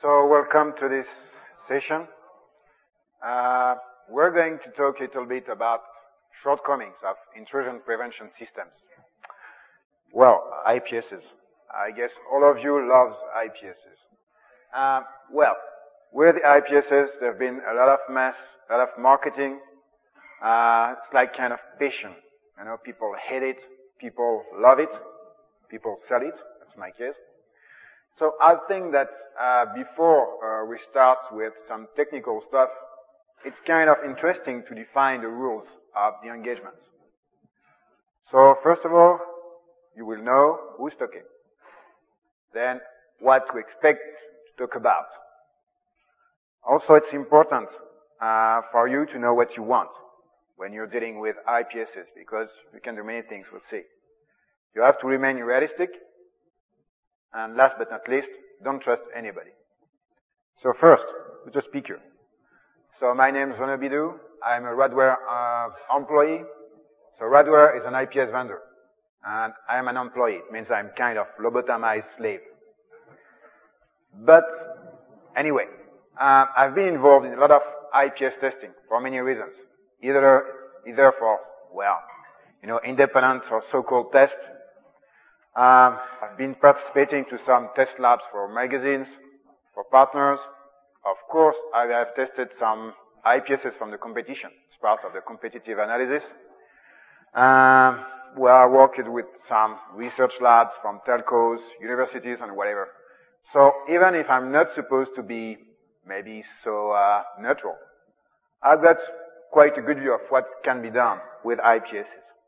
So welcome to this session. We're going to talk a little bit about shortcomings of intrusion prevention systems. Well, IPSs. I guess all of you love IPSs. With the IPSs, there have been a lot of mess, a lot of marketing. It's like kind of passion. You know, people hate it, people love it, people sell it. That's my case. So I think that before we start with some technical stuff, it's kind of interesting to define the rules of the engagement. So first of all, you will know who's talking. Then what to expect to talk about. Also, it's important for you to know what you want when you're dealing with IPSs, because you can do many things, we'll see. You have to remain realistic. And last but not least, don't trust anybody. So first, with the speaker. So my name is Renaud Bidou. I'm a Radware employee. So Radware is an IPS vendor. And I'm an employee. It means I'm kind of lobotomized slave. But anyway, I've been involved in a lot of IPS testing for many reasons. Either for, independent or so-called tests. I've been participating to some test labs for magazines, for partners. Of course, I have tested some IPSs from the competition. It's part of the competitive analysis. I worked with some research labs from telcos, universities, and whatever. So even if I'm not supposed to be maybe so neutral, I've got quite a good view of what can be done with IPSs.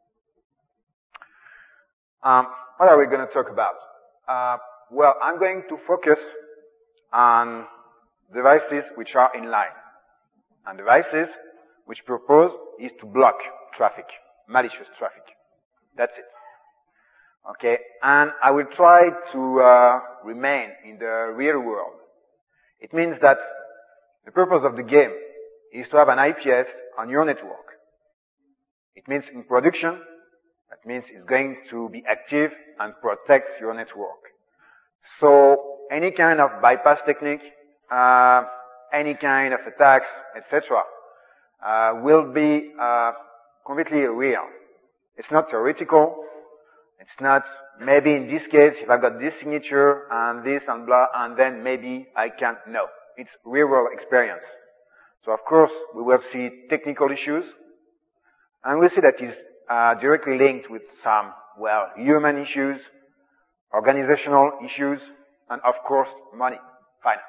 What are we going to talk about? I'm going to focus on devices which are in line. And devices which purpose is to block traffic, malicious traffic. That's it. Okay? And I will try to remain in the real world. It means that the purpose of the game is to have an IPS on your network. It means in production, that means it's going to be active and protect your network. So any kind of bypass technique, any kind of attacks, etc., will be completely real. It's not theoretical. It's not maybe in this case if I've got this signature and this and blah and then maybe I can't. No, it's real world experience. So of course we will see technical issues, and we'll see that is directly linked with some, human issues, organizational issues, and of course, money, finance.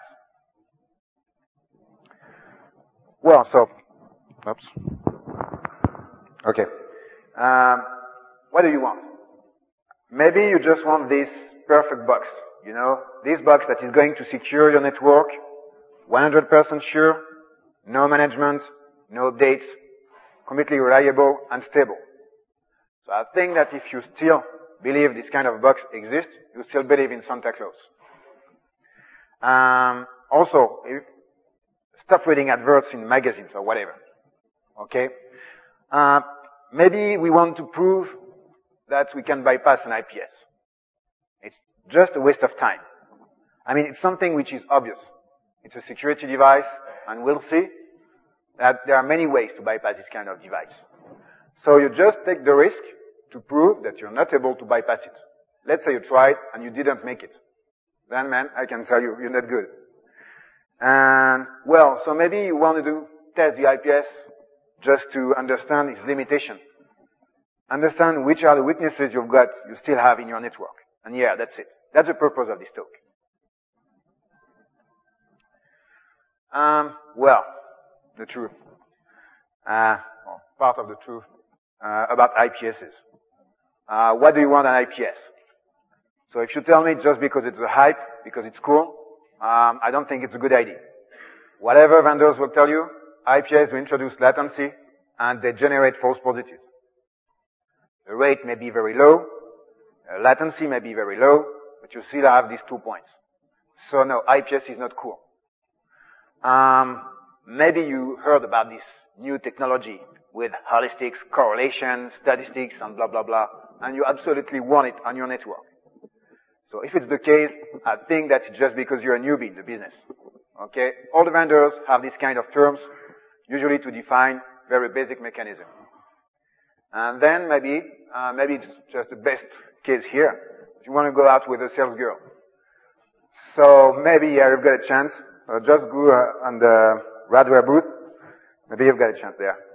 Okay. What do you want? Maybe you just want this perfect box, this box that is going to secure your network, 100% sure, no management, no updates, completely reliable and stable. So I think that if you still believe this kind of box exists, you still believe in Santa Claus. Also, stop reading adverts in magazines or whatever. Okay? Maybe we want to prove that we can bypass an IPS. It's just a waste of time. I mean, it's something which is obvious. It's a security device, and we'll see that there are many ways to bypass this kind of device. So you just take the risk to prove that you're not able to bypass it. Let's say you tried and you didn't make it. Then, man, I can tell you, you're not good. And, so maybe you want to test the IPS just to understand its limitation. Understand which are the weaknesses you still have in your network. And yeah, that's it. That's the purpose of this talk. The truth. Part of the truth about IPSs. What do you want an IPS? So if you tell me just because it's a hype, because it's cool, I don't think it's a good idea. Whatever vendors will tell you, IPS will introduce latency and they generate false positives. The rate may be very low, latency may be very low, but you still have these 2 points. So no, IPS is not cool. Maybe you heard about this new technology with heuristics, correlation, statistics, and blah, blah, blah, and you absolutely want it on your network. So if it's the case, I think that's just because you're a newbie in the business. Okay? All the vendors have these kind of terms, usually to define very basic mechanism. And then maybe it's just the best case here. If you want to go out with a sales girl. So maybe you've got a chance. Just go on the Radware booth. Maybe you've got a chance there.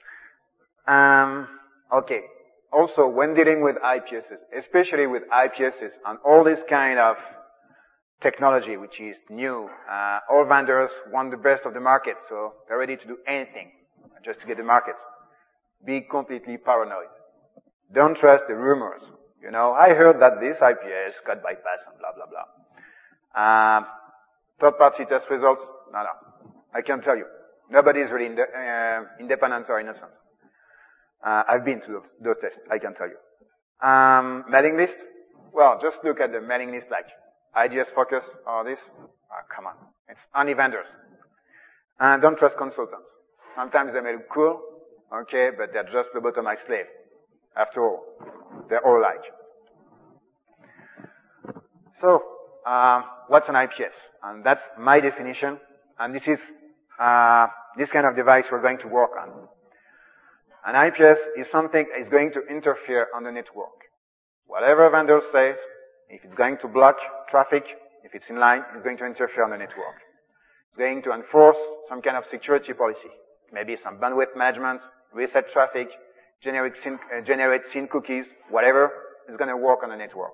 Okay. Also, when dealing with IPSs, especially with IPSs and all this kind of technology which is new, all vendors want the best of the market, so they're ready to do anything just to get the market. Be completely paranoid. Don't trust the rumors. You know, I heard that this IPS got bypassed and blah, blah, blah. Third-party test results? No. I can tell you. Nobody is really independent or innocent. I've been to those tests, I can tell you. Mailing list? Well, just look at the mailing list like IDS Focus or this. Come on. It's only vendors. And don't trust consultants. Sometimes they may look cool, okay, but they're just lobotomized slave. After all, they're all alike. So, what's an IPS? And that's my definition. And this is this kind of device we're going to work on. An IPS is something that is going to interfere on the network. Whatever vendors say, if it's going to block traffic, if it's in line, it's going to interfere on the network. It's going to enforce some kind of security policy. Maybe some bandwidth management, reset traffic, generate SYN cookies, whatever is going to work on the network.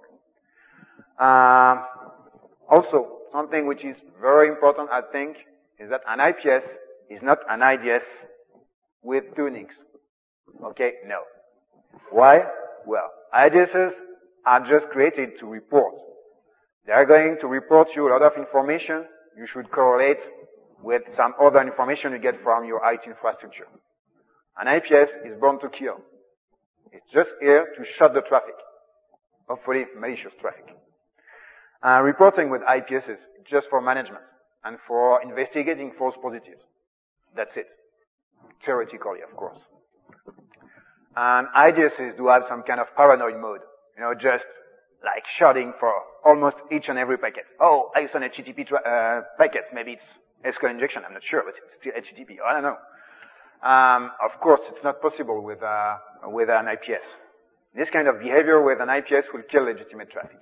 Also, something which is very important, I think, is that an IPS is not an IDS with tunings. Okay? No. Why? Well, IDSs are just created to report. They are going to report you a lot of information you should correlate with some other information you get from your IT infrastructure. An IPS is born to kill. It's just here to shut the traffic. Hopefully malicious traffic. Reporting with IPS is just for management and for investigating false positives. That's it. Theoretically, of course. And IDSs do have some kind of paranoid mode. You know, just like sharding for almost each and every packet. Oh, I saw an HTTP packet. Maybe it's SQL injection. I'm not sure, but it's still HTTP. I don't know. Of course, it's not possible with an IPS. This kind of behavior with an IPS will kill legitimate traffic.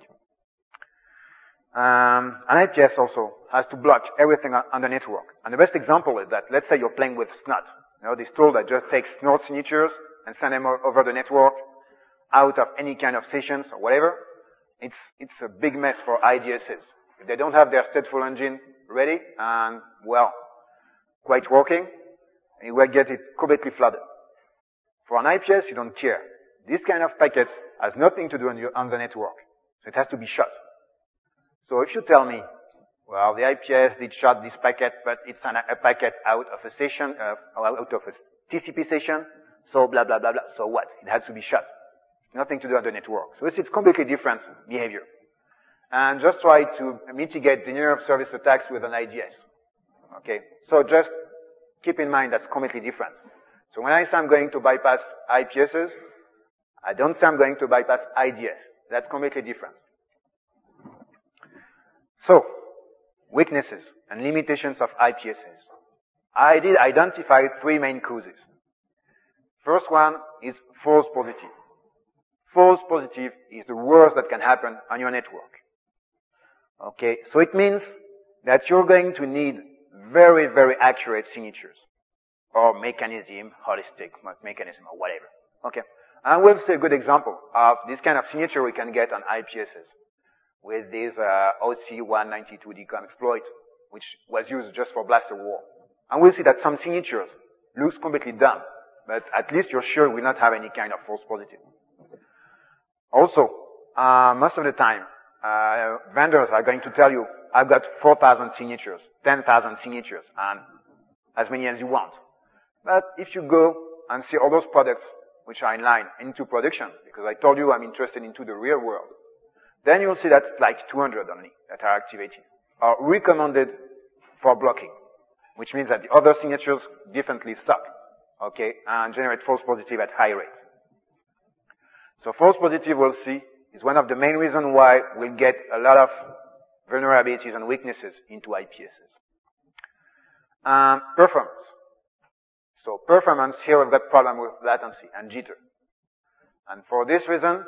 An IPS also has to block everything on the network. And the best example is that, let's say you're playing with Snot. You know, this tool that just takes Snort signatures and send them over the network out of any kind of sessions or whatever. It's a big mess for IDSs. If they don't have their stateful engine ready and, well, quite working, you will get it completely flooded. For an IPS, you don't care. This kind of packet has nothing to do on the network. So it has to be shut. So if you tell me, well, the IPS did shut this packet, but it's a packet out of a session, or out of a TCP session, so blah, blah, blah, blah. So what? It has to be shut. Nothing to do on the network. So it's completely different behavior. And just try to mitigate denial of service attacks with an IDS. Okay? So just keep in mind that's completely different. So when I say I'm going to bypass IPSs, I don't say I'm going to bypass IDS. That's completely different. So, weaknesses and limitations of IPSs. I did identify 3 main causes. First one is false positive. False positive is the worst that can happen on your network. Okay, so it means that you're going to need very, very accurate signatures. Or mechanism, holistic mechanism, or whatever. Okay. And we'll see a good example of this kind of signature we can get on IPSs with this OC192DCOM exploit, which was used just for Blaster War. And we'll see that some signatures looks completely dumb, but at least you're sure we will not have any kind of false positive. Also, most of the time, vendors are going to tell you, I've got 4,000 signatures, 10,000 signatures, and as many as you want. But if you go and see all those products which are in line into production, because I told you I'm interested into the real world, then you'll see that's like 200 only that are activated, or recommended for blocking, which means that the other signatures definitely suck, okay, and generate false positive at high rate. So false positive, we'll see, is one of the main reasons why we'll get a lot of vulnerabilities and weaknesses into IPSs. Performance. So performance, here we've got problem with latency and jitter. And for this reason,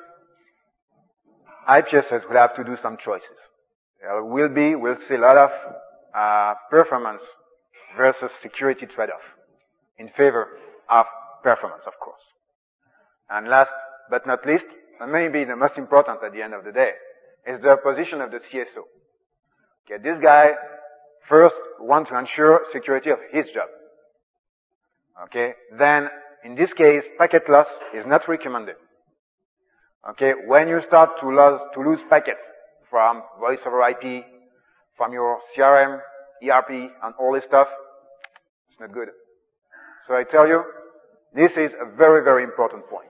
IPSs will have to do some choices. We'll see a lot of performance versus security trade-off in favor of performance, of course. And last but not least, and maybe the most important at the end of the day, is the position of the CSO. Okay, this guy first wants to ensure security of his job. Okay, then in this case, packet loss is not recommended. Okay, when you start to lose packets from voice over IP, from your CRM, ERP, and all this stuff, it's not good. So I tell you, this is a very, very important point.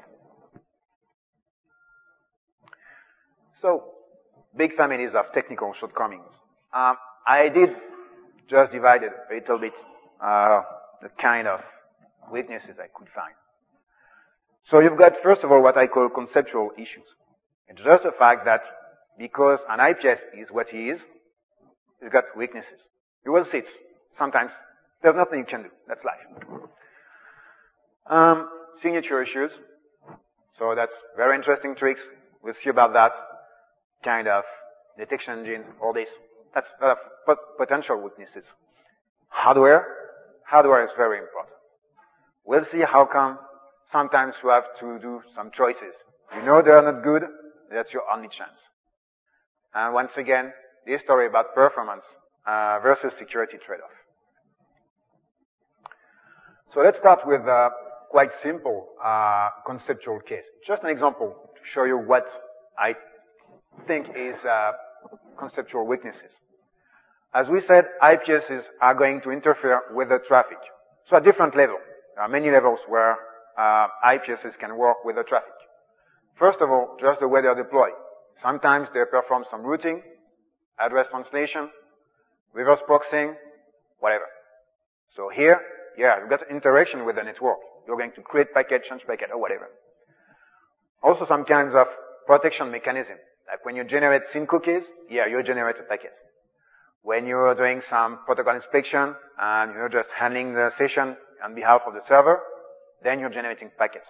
So, big families of technical shortcomings. I did just divide it a little bit, the kind of weaknesses I could find. So you've got, first of all, what I call conceptual issues. It's just the fact that because an IPS is what he is, he's got weaknesses. You will see it. Sometimes there's nothing you can do. That's life. Signature issues. So that's very interesting tricks. We'll see about that. Kind of detection engine, all this. That's a lot of potential weaknesses. Hardware. Hardware is very important. We'll see how come sometimes you have to do some choices. You know they are not good, that's your only chance. And once again, this story about performance versus security trade-off. So let's start with a quite simple conceptual case. Just an example to show you what I think is conceptual weaknesses. As we said, IPSs are going to interfere with the traffic. So at different levels. There are many levels where IPSs can work with the traffic. First of all, just the way they are deployed. Sometimes they perform some routing, address translation, reverse proxying, whatever. So here, you've got interaction with the network. You're going to create packet, change packet, or whatever. Also some kinds of protection mechanism. Like when you generate SYN cookies, you generate a packet. When you're doing some protocol inspection and you're just handling the session on behalf of the server, then you're generating packets.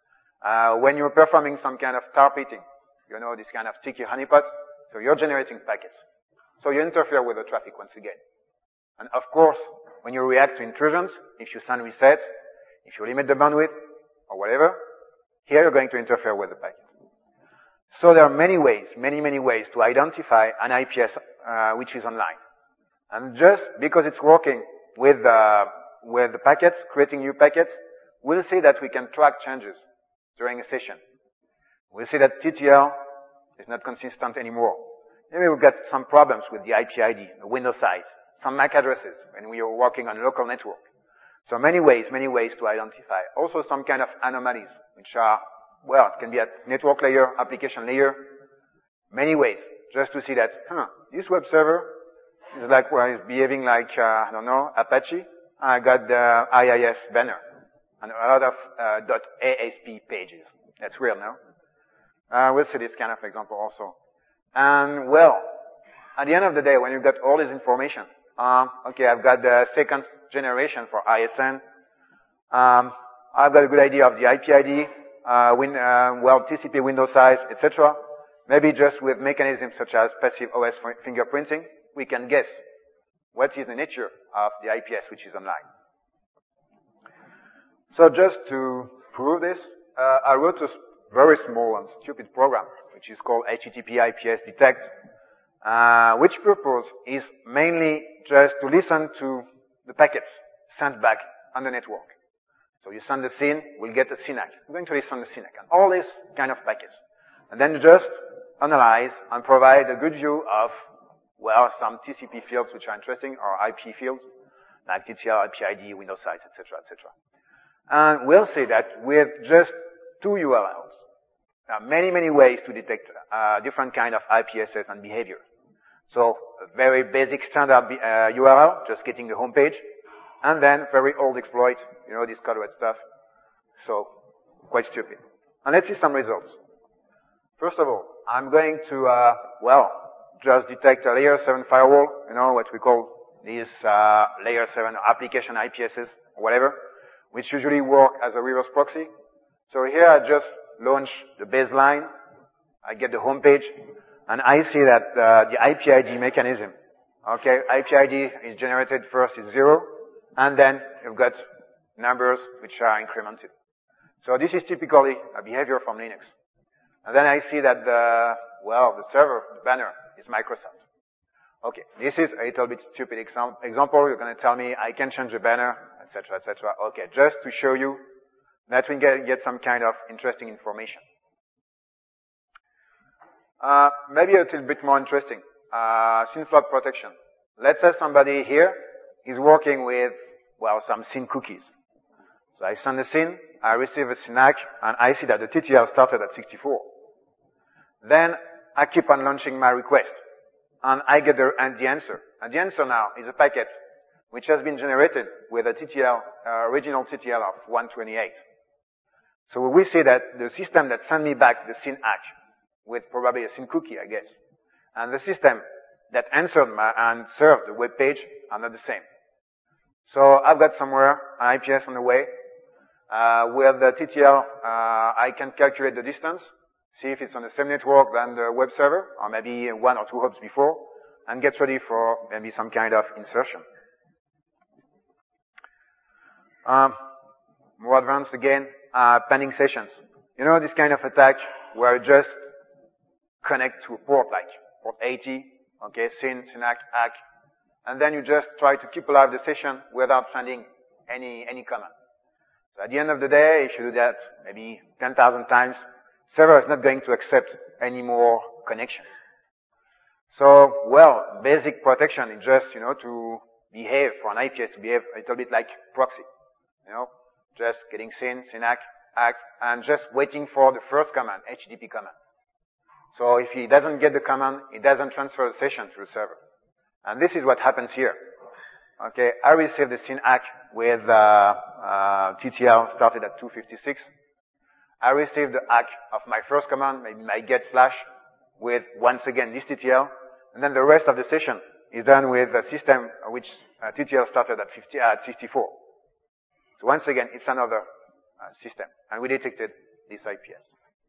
When you're performing some kind of targeting, this kind of sticky honeypot, so you're generating packets. So you interfere with the traffic once again. And of course, when you react to intrusions, if you send resets, if you limit the bandwidth, or whatever, here you're going to interfere with the packet. So there are many ways to identify an IPS which is online. And just because it's working with the packets, creating new packets, we'll see that we can track changes during a session. We'll see that TTL is not consistent anymore. Maybe we've got some problems with the IP ID, the window size, some MAC addresses when we are working on a local network. So many ways to identify. Also some kind of anomalies, which are, it can be at network layer, application layer. Many ways, just to see that, this web server is is behaving like, Apache. I got the IIS banner and a lot of .asp pages. That's real, no? We'll see this kind of example also. And at the end of the day, when you've got all this information, I've got the second generation for ISN. I've got a good idea of the IP ID, TCP window size, etc. Maybe just with mechanisms such as passive OS fingerprinting, we can guess what is the nature of the IPS which is online. So just to prove this, I wrote a very small and stupid program which is called HTTP IPS detect, which purpose is mainly just to listen to the packets sent back on the network. So you send the SYN, we'll get a SYNAC. We're going to listen to the SYNAC and all these kind of packets. And then just analyze and provide a good view of, some TCP fields which are interesting, or IP fields, like TTL, IP ID, window size, etc., etc. And we'll see that with just 2 URLs, there are many ways to detect different kind of IPSs and behavior. So a very basic standard URL, just getting the home page, and then very old exploit, this code red stuff. So quite stupid. And let's see some results. First of all, I'm going to, just detect a layer 7 firewall, what we call these layer 7 application IPSs, or whatever, which usually work as a reverse proxy. So here I just launch the baseline, I get the home page, and I see that the IP ID mechanism, okay, IP ID is generated first is 0, and then you've got numbers which are incremented. So this is typically a behavior from Linux. And then I see that the server, the banner, is Microsoft. Okay, this is a little bit stupid example. You're going to tell me I can change the banner, etc., etc. Okay, just to show you that we get some kind of interesting information. Maybe a little bit more interesting. SYN-float protection. Let's say somebody here is working with, some SYN cookies. So I send a SYN, I receive a SYN-ACK, and I see that the TTL started at 64. Then I keep on launching my request, and I get the answer. And the answer now is a packet which has been generated with a TTL, original TTL of 128. So we see that the system that sent me back the SYN-ACK with probably a SYN cookie, I guess, and the system that answered and served the web page are not the same. So I've got somewhere an IPS on the way. With the TTL, I can calculate the distance, see if it's on the same network than the web server, or maybe 1 or 2 hops before, and get ready for maybe some kind of insertion. More advanced again, pending sessions. This kind of attack where you just connect to a port like port 80, okay, SYN, SYN-ACK, and then you just try to keep alive the session without sending any command. So at the end of the day, if you do that maybe 10,000 times, server is not going to accept any more connections. So, basic protection is just, to behave for an IPS, to behave a little bit like proxy. Just getting SYN, SYN-ACK, and just waiting for the first command, HTTP command. So if he doesn't get the command, he doesn't transfer the session to the server. And this is what happens here. Okay, I received the SYN-ACK with TTL started at 256. I received the ACK of my first command, maybe my get slash, with once again this TTL, and then the rest of the session is done with a system which TTL started at 64. So once again, it's another system, and we detected this IPS.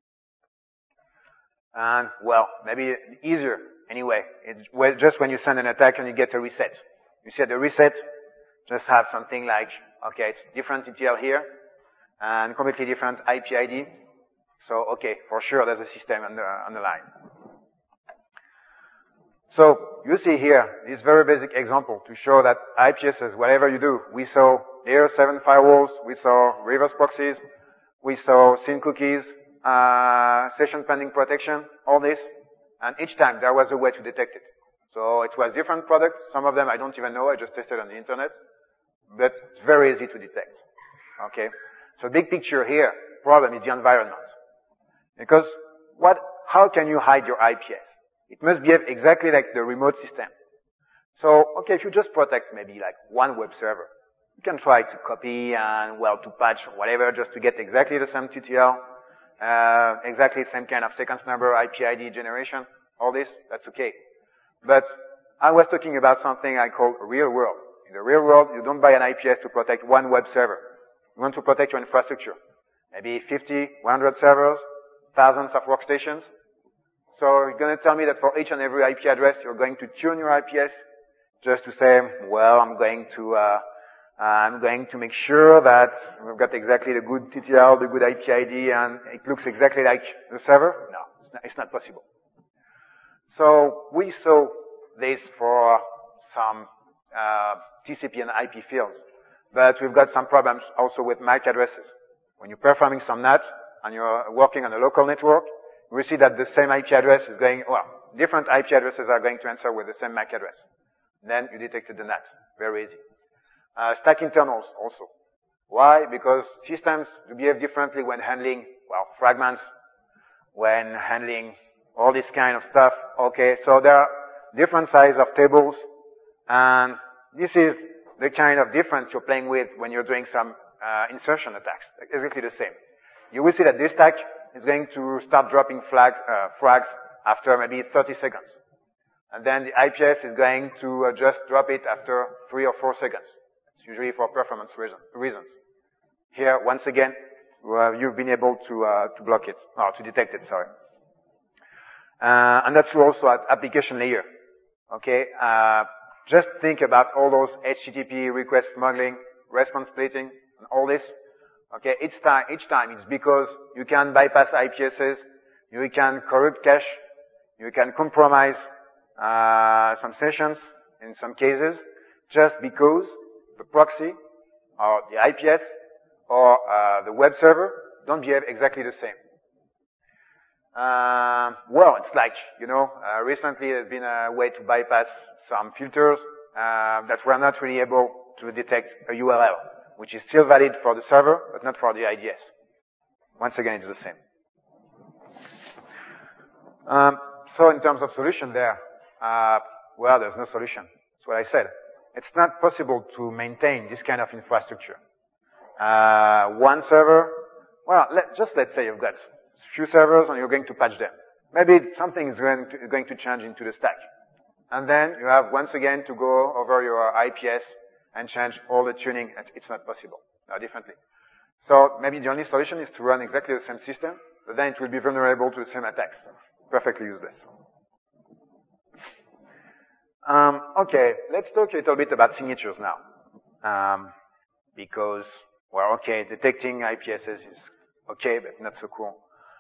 And maybe easier anyway. It's just when you send an attack and you get a reset. You see the reset, just have something like, okay, it's different TTL here, and completely different IP ID. So, okay, for sure there's a system on the line. So, you see here, this very basic example to show that IPSs, whatever you do, we saw layer 7 firewalls, we saw reverse proxies, we saw SYN cookies, session pending protection, all this, and each time there was a way to detect it. So it was different products. Some of them I don't even know. I just tested on the internet. But it's very easy to detect. Okay? So big picture here, problem is the environment. Because how can you hide your IPS? It must behave exactly like the remote system. So, okay, if you just protect maybe like one web server, you can try to copy and, to patch or whatever just to get exactly the same TTL, exactly the same kind of sequence number, IP ID generation, all this, that's okay. But I was talking about something I call real world. In the real world, you don't buy an IPS to protect one web server. You want to protect your infrastructure. Maybe 50, 100 servers, thousands of workstations. So you're going to tell me that for each and every IP address, you're going to tune your IPS just to say, I'm going to make sure that we've got exactly the good TTL, the good IP ID, and it looks exactly like the server. No, it's not possible. So we saw this for some TCP and IP fields, but we've got some problems also with MAC addresses. When you're performing some NAT and you're working on a local network, we see that the same IP address is different IP addresses are going to answer with the same MAC address. Then you detected the NAT. Very easy. Stack internals also. Why? Because systems behave differently when handling, fragments, when handling all this kind of stuff. Okay, so there are different sizes of tables, and this is the kind of difference you're playing with when you're doing some insertion attacks. Exactly the same. You will see that this stack is going to start dropping frags after maybe 30 seconds. And then the IPS is going to just drop it after 3 or 4 seconds. It's usually for performance reasons. Here, once again, you've been able to block it, or to detect it, sorry. And that's true also at application layer. Okay? Just think about all those HTTP request smuggling, response splitting, and all this. Okay? Each time it's because you can bypass IPSs, you can corrupt cache, you can compromise some sessions in some cases, just because the proxy or the IPS or the web server don't behave exactly the same. Well, it's like, recently there's been a way to bypass some filters that were not really able to detect a URL, which is still valid for the server, but not for the IDS. Once again, it's the same. So in terms of solution there, well, there's no solution. That's what I said. It's not possible to maintain this kind of infrastructure. One server, well, let's say you've got a few servers and you're going to patch them. Maybe something is going to change into the stack. And then you have once again to go over your IPS and change all the tuning. It's not possible differently. So maybe the only solution is to run exactly the same system, but then it will be vulnerable to the same attacks. Perfectly useless. Okay, let's talk a little bit about signatures now. Because, well, okay, detecting IPSs is okay, but not so cool.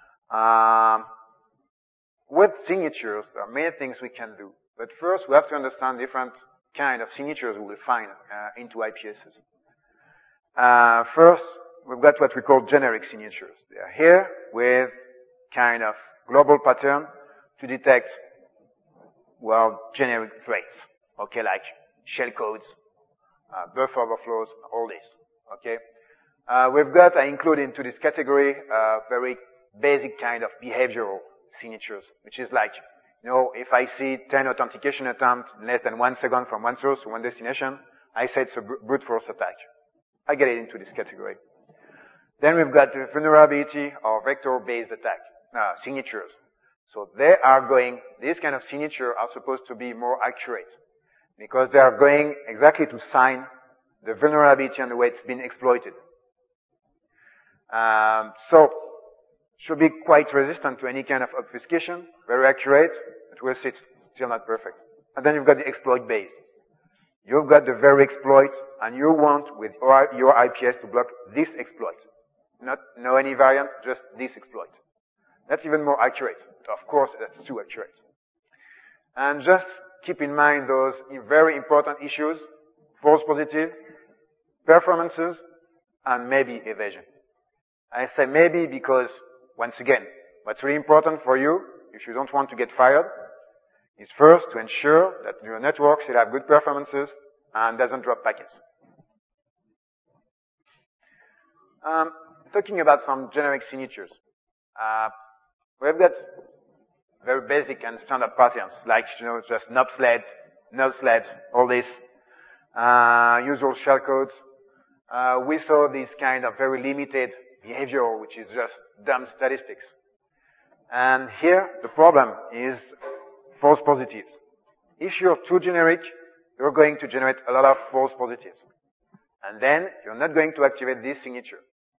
With signatures, there are many things we can do. But first, we have to understand different kind of signatures we will find into IPSs. First, we've got what we call generic signatures. They are here with kind of global pattern to detect, well, generic threats. Okay, like shellcodes, buffer overflows, all this. Okay. I include into this category very basic kind of behavioral signatures, which is like, if I see 10 authentication attempts in less than 1 second from one source to one destination, I say it's a brute force attack. I get it into this category. Then we've got the vulnerability or vector-based attack signatures. So these kind of signatures are supposed to be more accurate because they are going exactly to sign the vulnerability and the way it's been exploited. So should be quite resistant to any kind of obfuscation, very accurate, but we'll see it's still not perfect. And then you've got the exploit based. You've got the very exploit, and you want with your IPS to block this exploit. Not any variant, just this exploit. That's even more accurate. Of course, that's too accurate. And just keep in mind those very important issues, false positive, performances, and maybe evasion. I say maybe because, once again, what's really important for you, if you don't want to get fired, is first to ensure that your network still have good performances and doesn't drop packets. Talking about some generic signatures. We've got very basic and standard patterns, like, just NOP sleds, null sleds, all this, usual shellcodes. We saw this kind of very limited behavioral, which is just dumb statistics. And here, the problem is false positives. If you're too generic, you're going to generate a lot of false positives. And then, you're not going to activate this signature.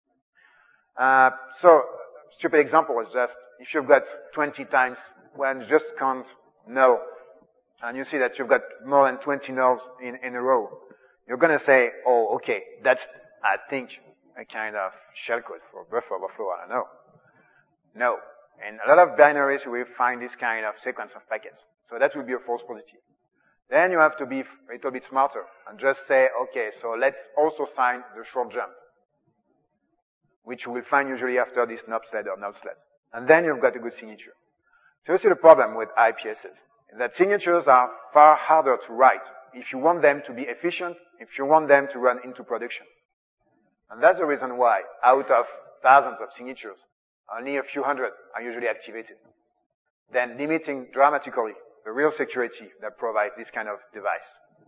So, stupid example is just, if you've got 20 times when you just count null, and you see that you've got more than 20 nulls in a row, you're gonna say, oh, okay, that's, I think, a kind of shellcode for buffer overflow, I don't know. No. In a lot of binaries, we find this kind of sequence of packets. So that will be a false positive. Then you have to be a little bit smarter and just say, okay, so let's also sign the short jump, which you will find usually after this NOP sled or null sled. And then you've got a good signature. So you see the problem with IPSs, is that signatures are far harder to write if you want them to be efficient, if you want them to run into production. And that's the reason why, out of thousands of signatures, only a few hundred are usually activated. Then limiting dramatically the real security that provides this kind of device.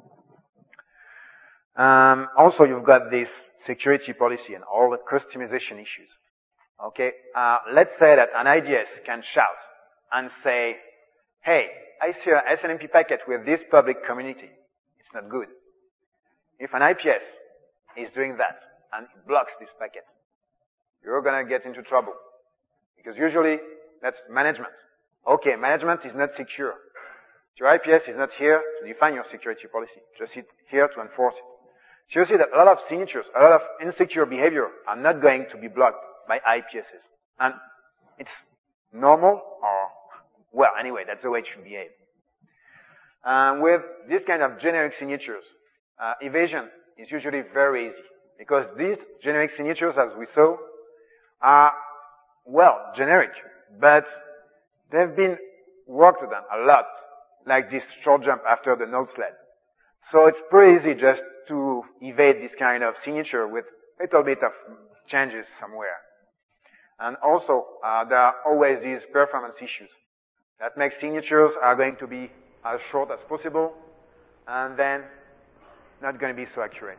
Also, you've got this security policy and all the customization issues. Okay, let's say that an IDS can shout, and say, hey, I see a SNMP packet with this public community. It's not good. If an IPS is doing that and it blocks this packet, you're gonna get into trouble. Because usually that's management. Okay, management is not secure. Your IPS is not here to define your security policy, just here to enforce it. So you see that a lot of signatures, a lot of insecure behavior are not going to be blocked by IPSs. And it's normal or, well, anyway, that's the way it should behave. With this kind of generic signatures, evasion is usually very easy because these generic signatures, as we saw, are, well, generic, but they've been worked on a lot, like this short jump after the node sled. So it's pretty easy just to evade this kind of signature with a little bit of changes somewhere. And also, there are always these performance issues that make signatures are going to be as short as possible and then not going to be so accurate.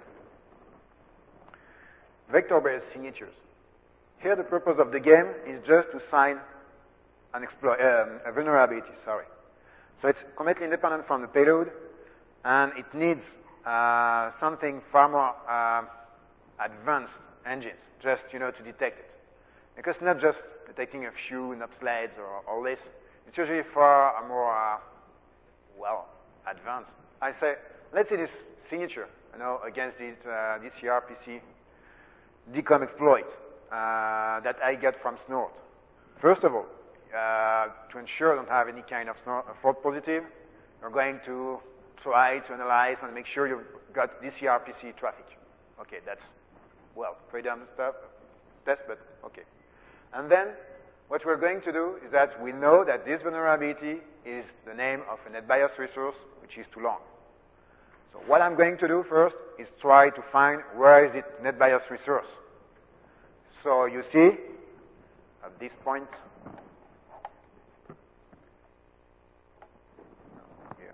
Vector-based signatures. Here the purpose of the game is just to sign a vulnerability, So it's completely independent from the payload, and it needs something far more advanced engines, just, to detect it. Because not just detecting a few nub sleds or all this, it's usually far more, advanced. I say, let's see this signature, against this DCRPC DCOM exploit that I get from Snort. First of all, to ensure I don't have any kind of fault positive, you're going to try to analyze and make sure you've got DCRPC traffic. Okay, that's, pretty dumb stuff, test, but okay. And then, what we're going to do is that we know that this vulnerability is the name of a NetBIOS resource, which is too long. So what I'm going to do first is try to find where is it NetBIOS resource. So you see, at this point, here.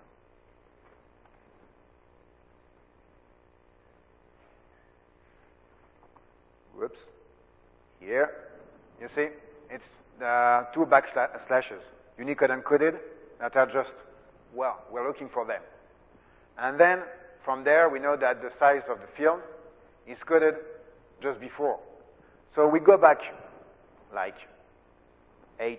Whoops. Here, you see, it's the two backslashes, Unicode encoded, that are just, we're looking for them. And then, from there, we know that the size of the field is coded just before. So we go back, like, 8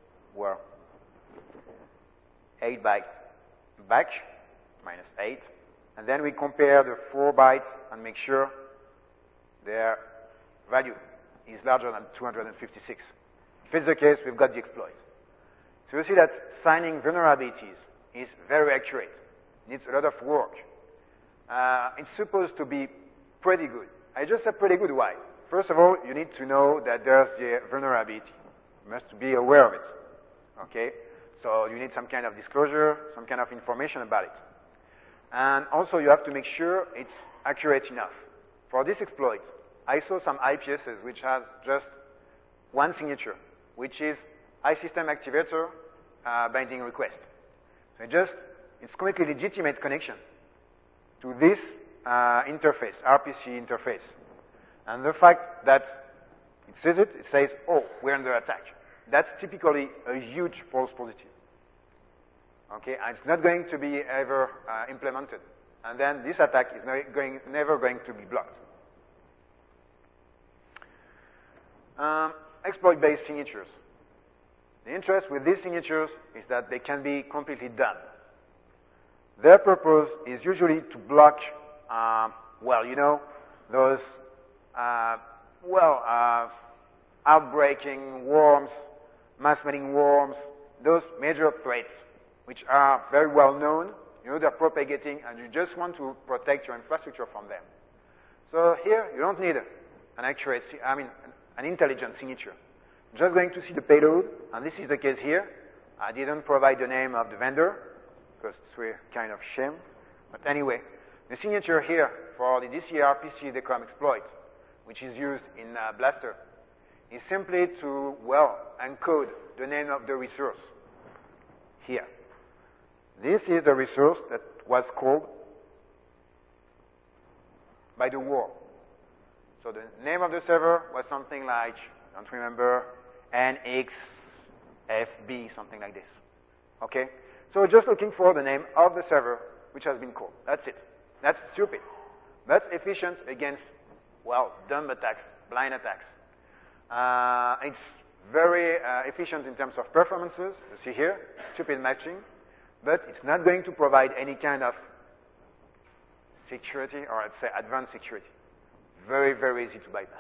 bytes back, minus 8, and then we compare the 4 bytes and make sure their value is larger than 256. If it's the case, we've got the exploit. So you see that signing vulnerabilities is very accurate. It needs a lot of work. It's supposed to be pretty good. I just said pretty good. Why? First of all, you need to know that there's the vulnerability. You must be aware of it. Okay? So you need some kind of disclosure, some kind of information about it. And also you have to make sure it's accurate enough. For this exploit, I saw some IPSs which has just one signature, which is iSystem activator binding request. So it's completely legitimate connection to this interface, RPC interface. And the fact that it says, oh, we're under attack. That's typically a huge false positive. Okay, and it's not going to be ever implemented. And then this attack is never going to be blocked. Exploit-based signatures. The interest with these signatures is that they can be completely done. Their purpose is usually to block, those, outbreaking worms, mass-meeting worms, those major threats, which are very well known. They're propagating, and you just want to protect your infrastructure from them. So here, you don't need an intelligent signature. Just going to see the payload, and this is the case here. I didn't provide the name of the vendor, because it's kind of shame. But anyway, the signature here for the DCRPC DCOM exploit, which is used in Blaster, is simply to, encode the name of the resource here. This is the resource that was called by the war. So the name of the server was something like, I don't remember, NX FB, something like this. Okay? So we're just looking for the name of the server which has been called. That's it. That's stupid. But efficient against, well, dumb attacks, blind attacks. It's very efficient in terms of performances. You see here, stupid matching. But it's not going to provide any kind of security, or I'd say advanced security. Very, very easy to bypass.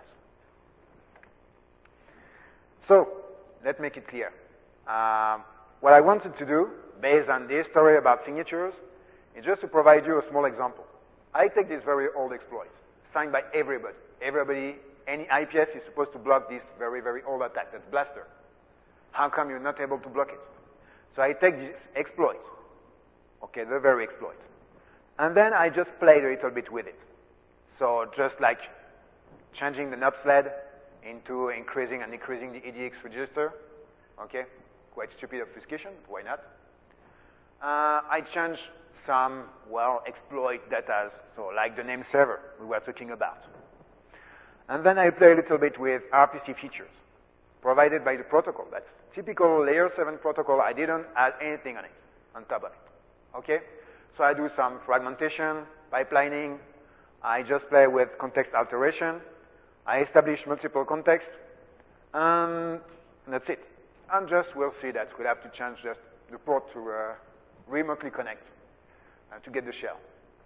So, let's make it clear. What I wanted to do, based on this story about signatures, is just to provide you a small example. I take this very old exploit, signed by everybody. Everybody, any IPS is supposed to block this very, very old attack. That's Blaster. How come you're not able to block it? So I take this exploit, okay, the very exploit, and then I just played a little bit with it. So just like changing the knob sled into increasing and decreasing the EDX register, okay, quite stupid obfuscation, why not? I changed some, well, exploit data, so like the name server we were talking about. And then I play a little bit with RPC features provided by the protocol. That's typical layer 7 protocol. I didn't add anything on it, on top of it. Okay? So I do some fragmentation, pipelining. I just play with context alteration. I establish multiple contexts. And that's it. And just we'll see that we'll have to change just the port to remotely connect to get the shell.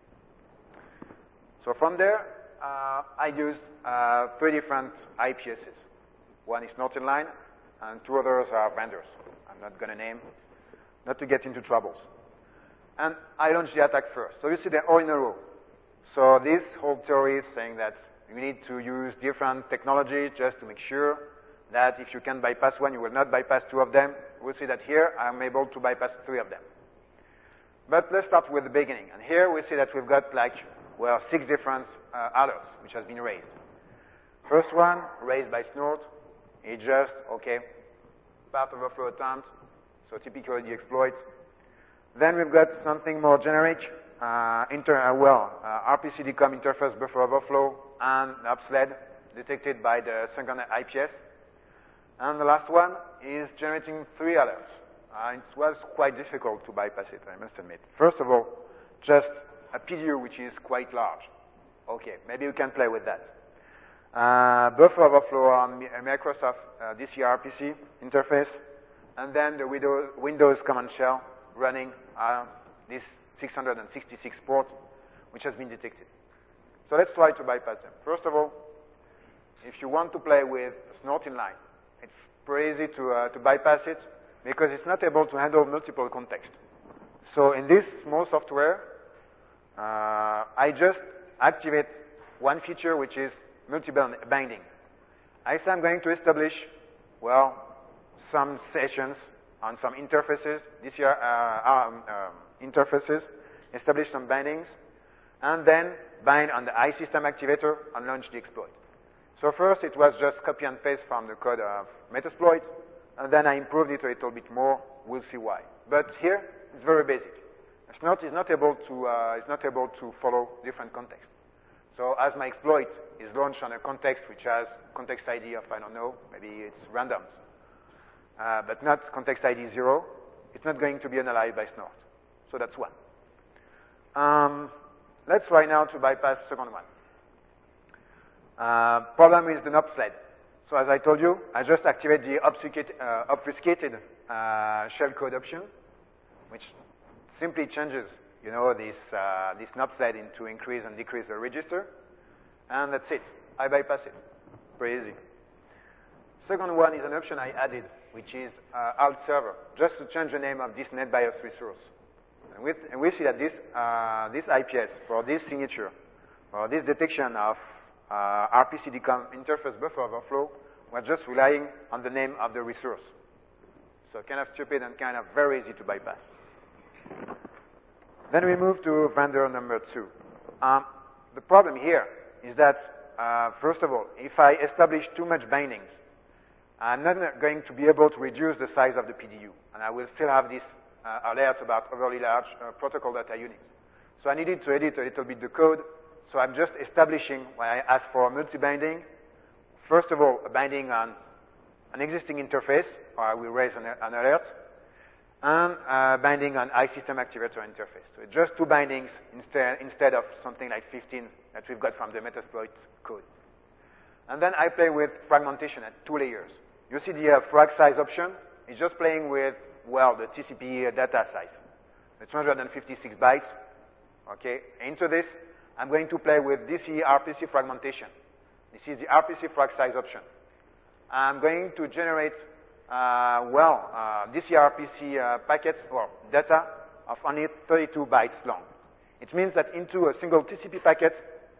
So from there, I used 3 different IPSs. One is North Inline, and 2 others are vendors. I'm not going to name, not to get into troubles. And I launched the attack first. So you see they're all in a row. So this whole theory is saying that you need to use different technology just to make sure that if you can bypass one, you will not bypass 2 of them. We'll see that here I'm able to bypass 3 of them. But let's start with the beginning. And here we see that we've got 6 different alerts which has been raised. First one, raised by Snort. It's just, okay, path overflow attempt, so typical the exploit. Then we've got something more generic, RPC DCOM interface buffer overflow and upsled detected by the second IPS. And the last one is generating 3 alerts. It was quite difficult to bypass it, I must admit. First of all, just a PDU which is quite large. Okay, maybe you can play with that. Buffer overflow on Microsoft DCRPC interface, and then the Windows command shell running this 666 port, which has been detected. So let's try to bypass them. First of all, if you want to play with Snort Inline, it's pretty easy to bypass it because it's not able to handle multiple contexts. So in this small software, I just activate one feature, which is multi-binding. I say I'm going to establish, some sessions on some interfaces, interfaces, establish some bindings, and then bind on the iSystem activator and launch the exploit. So first it was just copy and paste from the code of Metasploit, and then I improved it a little bit more. We'll see why. But here, it's very basic. Snort is not able to follow different contexts. So as my exploit is launched on a context which has context ID of, I don't know, maybe it's randoms, but not context ID 0, it's not going to be analyzed by Snort. So that's one. Let's try now to bypass the second one. Problem is the knob sled. So as I told you, I just activate the obfuscated shellcode option, which simply changes, this knob sled into increase and decrease the register, and that's it. I bypass it. Pretty easy. Second one is an option I added, which is alt server, just to change the name of this NetBIOS resource. And we see that this IPS, for this signature, or this detection of RPC DCOM interface buffer overflow, we're just relying on the name of the resource. So kind of stupid and kind of very easy to bypass. Then we move to vendor number 2. The problem here is that, first of all, if I establish too much bindings, I'm not going to be able to reduce the size of the PDU, and I will still have this alert about overly large protocol data units. So I needed to edit a little bit the code, so I'm just establishing, when I ask for multi-binding, first of all, a binding on an existing interface, or I will raise an alert, and binding on iSystem activator interface. So it's just 2 bindings instead of something like 15 that we've got from the Metasploit code. And then I play with fragmentation at 2 layers. You see the frag size option is just playing with, well, the TCP data size. The 256 bytes. Okay, into this, I'm going to play with DC RPC fragmentation. This is the RPC frag size option. I'm going to generate, DC RPC packets or data of only 32 bytes long. It means that into a single TCP packet,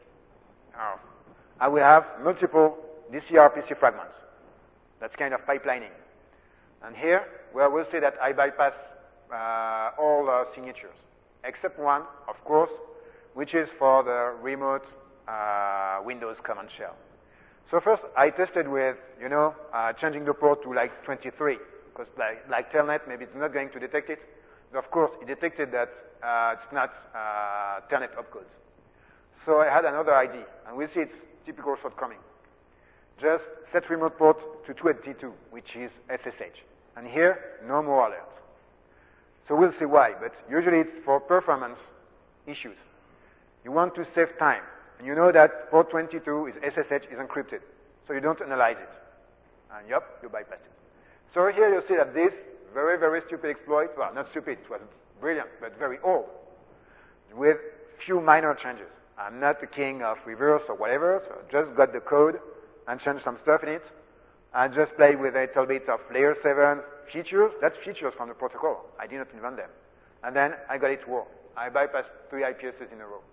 I will have multiple DC RPC fragments. That's kind of pipelining. And here, well, we'll see that I bypass all signatures, except one, of course, which is for the remote Windows command shell. So first, I tested with, changing the port to like 23, because like Telnet, maybe it's not going to detect it. But of course, it detected that it's not Telnet opcodes. So I had another ID, and we'll see it's typical shortcoming. Just set remote port to 282, which is SSH. And here, no more alert. So we'll see why, but usually it's for performance issues. You want to save time, and you know that port 22 is SSH is encrypted, so you don't analyze it. And yep, you bypass it. So here you see that this very, very stupid exploit, well, not stupid, it was brilliant, but very old, with few minor changes. I'm not the king of reverse or whatever, so I just got the code and changed some stuff in it. I just played with a little bit of layer 7 features. That's features from the protocol. I did not invent them. And then I got it to work. I bypassed 3 IPSs in a row.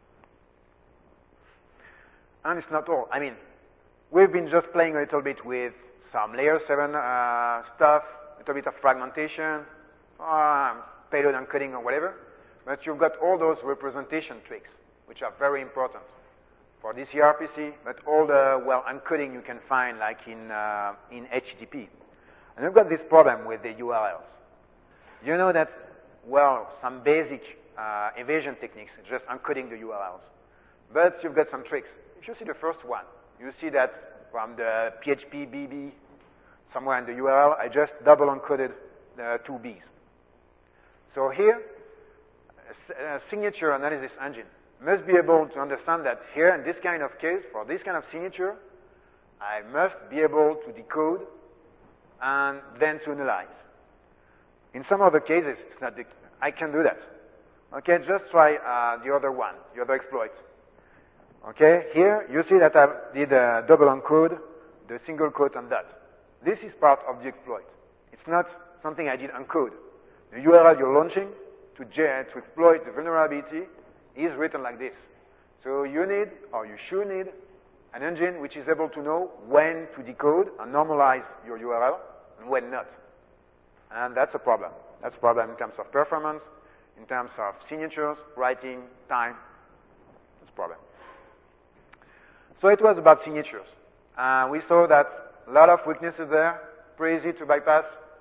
And it's not all. I mean, we've been just playing a little bit with some layer 7 stuff, a little bit of fragmentation, payload encoding or whatever. But you've got all those representation tricks, which are very important for DC RPC, but all the, encoding you can find like in HTTP. And you've got this problem with the URLs. You know that, some basic evasion techniques, just encoding the URLs. But you've got some tricks. If you see the first one, you see that from the PHP BB, somewhere in the URL, I just double encoded the 2 Bs. So here, a signature analysis engine must be able to understand that here, in this kind of case, for this kind of signature, I must be able to decode and then to analyze. In some other cases, it's not I can do that. Okay, just try the other one, the other exploit. Okay, here you see that I did a double encode, the single quote and dot. This is part of the exploit. It's not something I did encode. The URL you're launching to exploit the vulnerability is written like this. So you need, or you should need, an engine which is able to know when to decode and normalize your URL and when not. And that's a problem. That's a problem in terms of performance, in terms of signatures, writing, time. That's a problem. So it was about signatures. We saw that a lot of weaknesses there, pretty easy to bypass.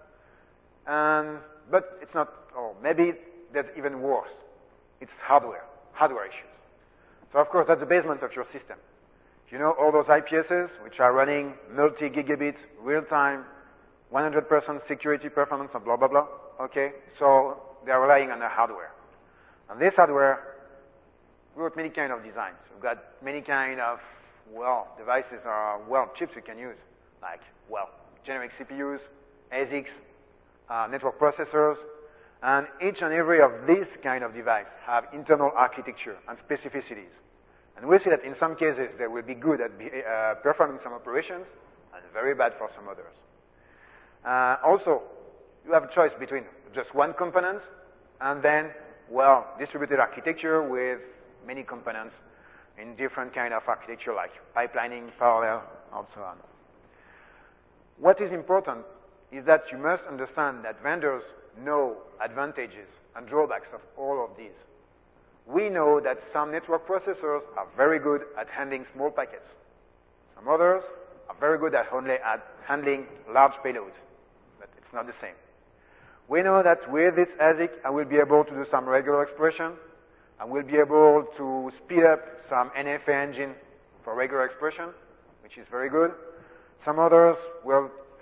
But it's not, maybe that's even worse. It's hardware issues. So of course, that's the basement of your system. You know all those IPSs, which are running multi-gigabit, real-time, 100% security performance, and blah, blah, blah. Okay? So they're relying on the hardware. And this hardware, we wrote many kind of designs. We've got many kind of, devices are, chips you can use. Like, generic CPUs, ASICs, network processors, and each and every of these kind of device have internal architecture and specificities. And we'll see that in some cases they will be good at performing some operations and very bad for some others. Also, you have a choice between just one component and then, distributed architecture with many components in different kind of architecture like pipelining, parallel, and so on. What is important is that you must understand that vendors know advantages and drawbacks of all of these. We know that some network processors are very good at handling small packets. Some others are very good at handling large payloads, but it's not the same. We know that with this ASIC, I will be able to do some regular expression. I will be able to speed up some NFA engine for regular expression, which is very good. Some others will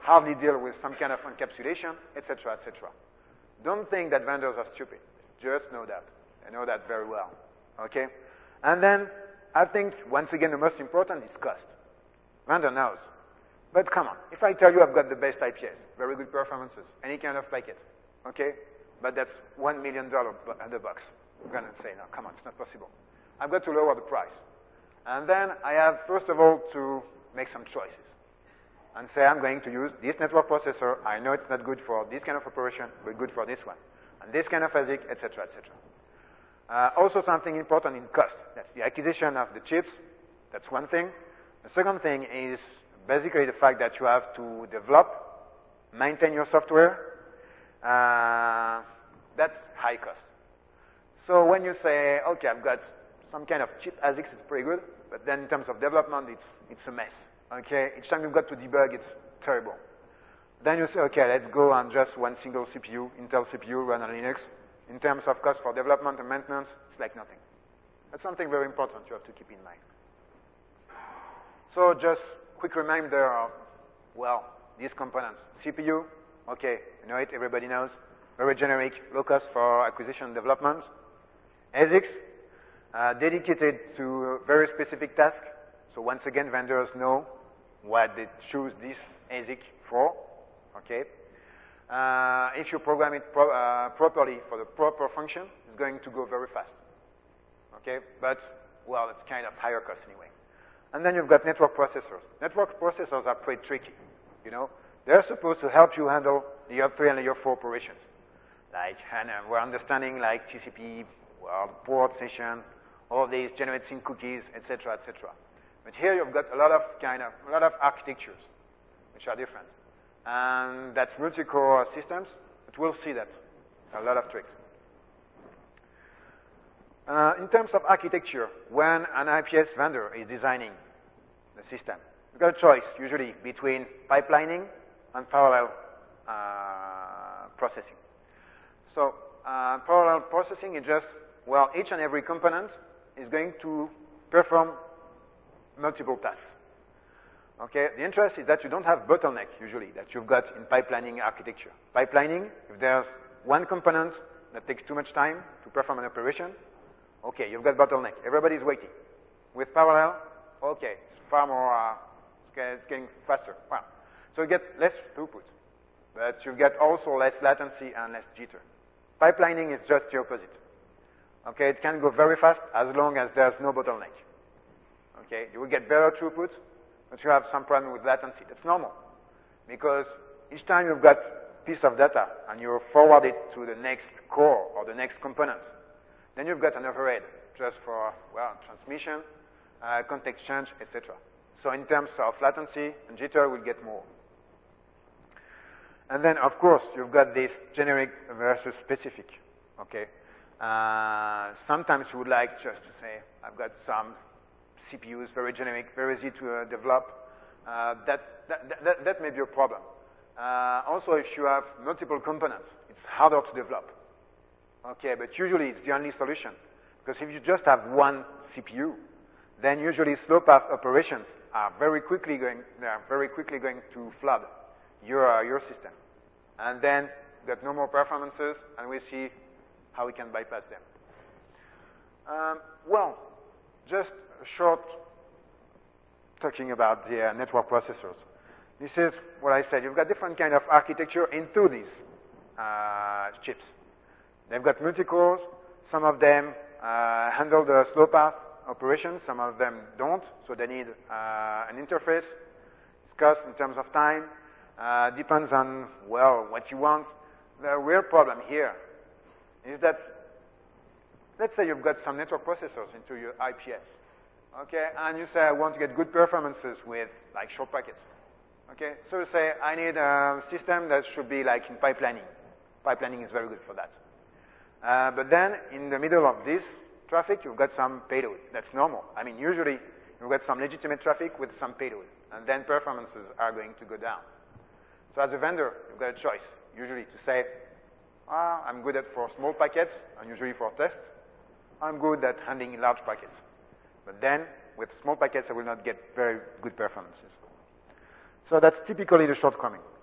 hardly deal with some kind of encapsulation, etc., etc. Don't think that vendors are stupid. Just know that. I know that very well. Okay? And then, I think, once again, the most important is cost. Vendor knows. But come on, if I tell you I've got the best IPS, very good performances, any kind of packet, okay? But that's $1 million at the box. I'm going to say, no, come on, it's not possible. I've got to lower the price. And then I have, first of all, to make some choices. And say, I'm going to use this network processor. I know it's not good for this kind of operation, but good for this one. And this kind of ASIC, etc., etc. Also something important in cost. That's the acquisition of the chips. That's one thing. The second thing is basically the fact that you have to develop, maintain your software. That's high cost. So when you say, okay, I've got some kind of cheap ASICs, it's pretty good, but then in terms of development, it's a mess. Okay, each time you've got to debug, it's terrible. Then you say, okay, let's go on just one single CPU, Intel CPU, run on Linux. In terms of cost for development and maintenance, it's like nothing. That's something very important you have to keep in mind. So just quick reminder of, well, these components. CPU, okay, you know it, everybody knows. Very generic, low cost for acquisition and development. ASICs, dedicated to a very specific task. So once again, vendors know what they choose this ASIC for, okay? If you program it properly for the proper function, it's going to go very fast, okay? But, well, it's kind of higher cost anyway. And then you've got network processors. Network processors are pretty tricky, you know? They're supposed to help you handle layer 3 and layer 4 operations. Like, and we're understanding like TCP, well, port session, all these generating cookies, etc., etc. But here you've got a lot of architectures which are different. And that's multi-core systems, but we'll see that. A lot of tricks. In terms of architecture, when an IPS vendor is designing the system, you've got a choice usually between pipelining and parallel processing. So parallel processing is just, well, each and every component is going to perform multiple tasks. Okay, the interest is that you don't have bottleneck usually that you've got in pipelining architecture. Pipelining, if there's one component that takes too much time to perform an operation, okay, you've got bottleneck. Everybody's waiting. With parallel, okay, it's far more, it's getting faster. Wow. So you get less throughput, but you get also less latency and less jitter. Pipelining is just the opposite. Okay, it can go very fast as long as there's no bottleneck. Okay, you will get better throughput, but you have some problem with latency. That's normal, because each time you've got a piece of data and you forward it to the next core or the next component, then you've got an overhead just for, well, transmission, context change, etc. So in terms of latency and jitter, we'll get more. And then, of course, you've got this generic versus specific. Okay. Sometimes you would like just to say, I've got some CPUs, very generic, very easy to develop. That may be a problem. Also, if you have multiple components, it's harder to develop. Okay, but usually it's the only solution. Because if you just have one CPU, then usually slow path operations are very quickly going to flood your system. And then you got no more performances, and we see how we can bypass them. Well, just a short talking about the network processors. This is what I said. You've got different kind of architecture into these chips. They've got multi-cores. Some of them handle the slow path operations. Some of them don't, so they need an interface. It's cost in terms of time. Depends on, well, what you want. The real problem here is that, let's say you've got some network processors into your IPS. Okay, and you say, I want to get good performances with, like, short packets. Okay, so you say, I need a system that should be, like, in pipelining. Pipelining is very good for that. But then, in the middle of this traffic, you've got some payload. That's normal. I mean, usually, you've got some legitimate traffic with some payload. And then performances are going to go down. So as a vendor, you've got a choice, usually, to say, I'm good at for small packets, and usually for tests. I'm good at handling large packets. But then, with small packets, I will not get very good performances. So that's typically the shortcoming.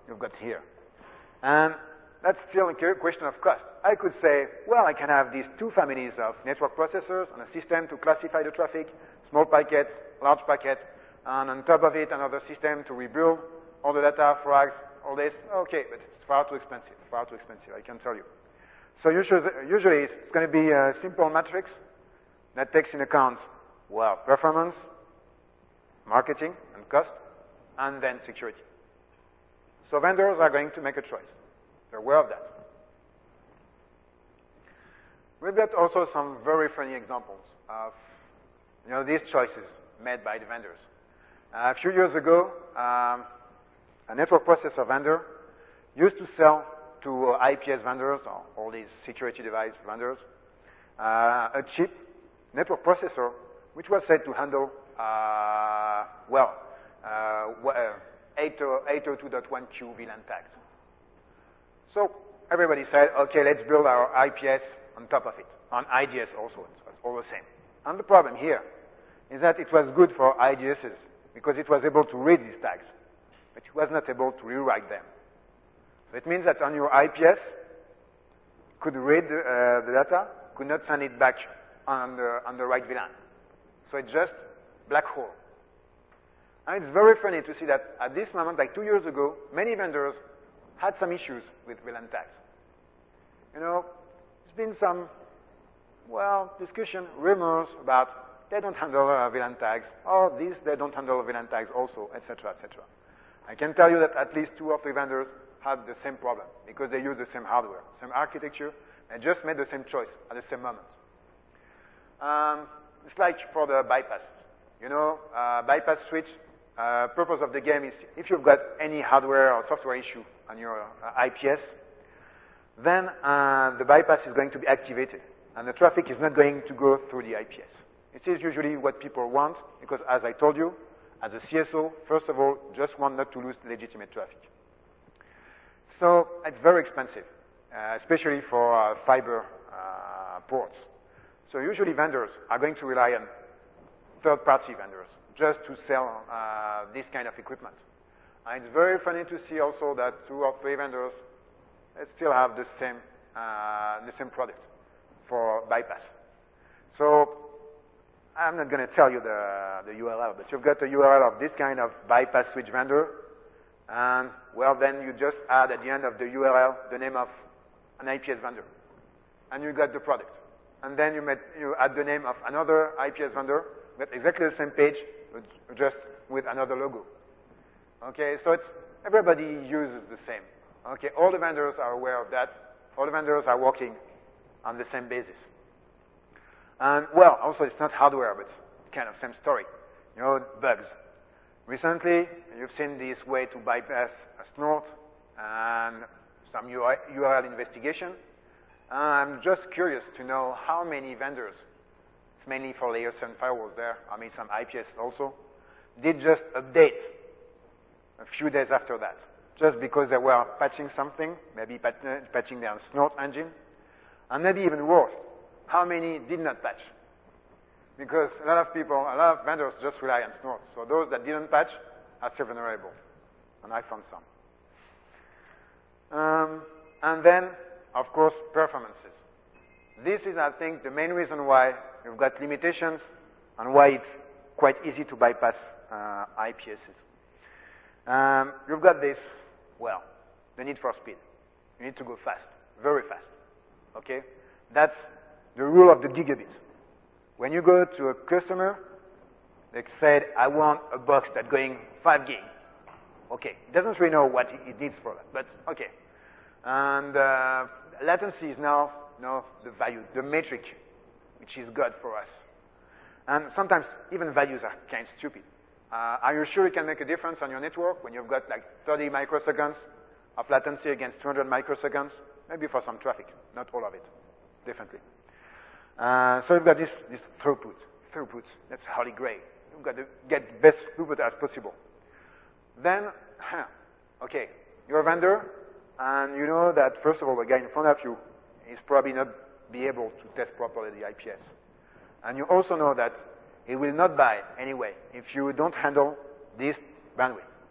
you've got here. And that's still a question of cost. I could say, well, I can have these two families of network processors and a system to classify the traffic, small packets, large packets, and on top of it, another system to rebuild all the data, frags, all this. Okay, but it's far too expensive, I can tell you. So usually it's going to be a simple matrix that takes into account, well, performance, marketing, and cost, and then security. So vendors are going to make a choice. They're aware of that. We've got also some very funny examples of, these choices made by the vendors. A few years ago, a network processor vendor used to sell to IPS vendors, or all these security device vendors, a cheap network processor which was said to handle, 802.1q VLAN tags. So everybody said, okay, let's build our IPS on top of it, on IDS also. It was all the same. And the problem here is that it was good for IDSs because it was able to read these tags, but it was not able to rewrite them. So it means that on your IPS, could read the data, could not send it back on the right VLAN. So it's just black hole. And it's very funny to see that at this moment, like 2 years ago, many vendors had some issues with VLAN tags. There's been some, discussion, rumors about they don't handle VLAN tags, or they don't handle VLAN tags also, etc., etc. I can tell you that at least 2 or 3 vendors had the same problem because they use the same hardware, same architecture, and just made the same choice at the same moment. It's like for the bypass. Bypass switch, purpose of the game is if you've got any hardware or software issue on your IPS, then the bypass is going to be activated, and the traffic is not going to go through the IPS. It is usually what people want, because as I told you, as a CSO, first of all, just want not to lose legitimate traffic. So it's very expensive, especially for fiber ports. So usually vendors are going to rely on third-party vendors just to sell this kind of equipment. And it's very funny to see also that 2 or 3 vendors still have the same product for bypass. So I'm not going to tell you the URL, but you've got the URL of this kind of bypass switch vendor, and then you just add at the end of the URL the name of an IPS vendor, and you got the product. And then you add the name of another IPS vendor, but exactly the same page, just with another logo. Okay, so everybody uses the same. Okay, all the vendors are aware of that. All the vendors are working on the same basis. And also it's not hardware, but it's kind of same story. Bugs. Recently, you've seen this way to bypass a snort and some URL investigation. I'm just curious to know how many vendors, it's mainly for layer 7 firewalls there, some IPS also, did just update a few days after that, just because they were patching something, maybe patching their snort engine, and maybe even worse, how many did not patch? Because a lot of vendors just rely on snort, so those that didn't patch are still vulnerable, and I found some. And then, of course, performances. This is, I think, the main reason why you've got limitations and why it's quite easy to bypass IPSs. You've got this, the need for speed. You need to go fast, very fast. Okay? That's the rule of the gigabit. When you go to a customer, they said, I want a box that's going 5 gig. Okay, it doesn't really know what it needs for that, but okay. And latency is now the value, the metric, which is God for us. And sometimes even values are kind of stupid. Are you sure you can make a difference on your network when you've got like 30 microseconds of latency against 200 microseconds? Maybe for some traffic, not all of it, definitely. So you've got this throughput. That's holy grail. You've got to get best throughput as possible. Then, okay, you're a vendor, and you know that, first of all, the guy in front of you is probably not be able to test properly the IPS. And you also know that he will not buy anyway if you don't handle this bandwidth.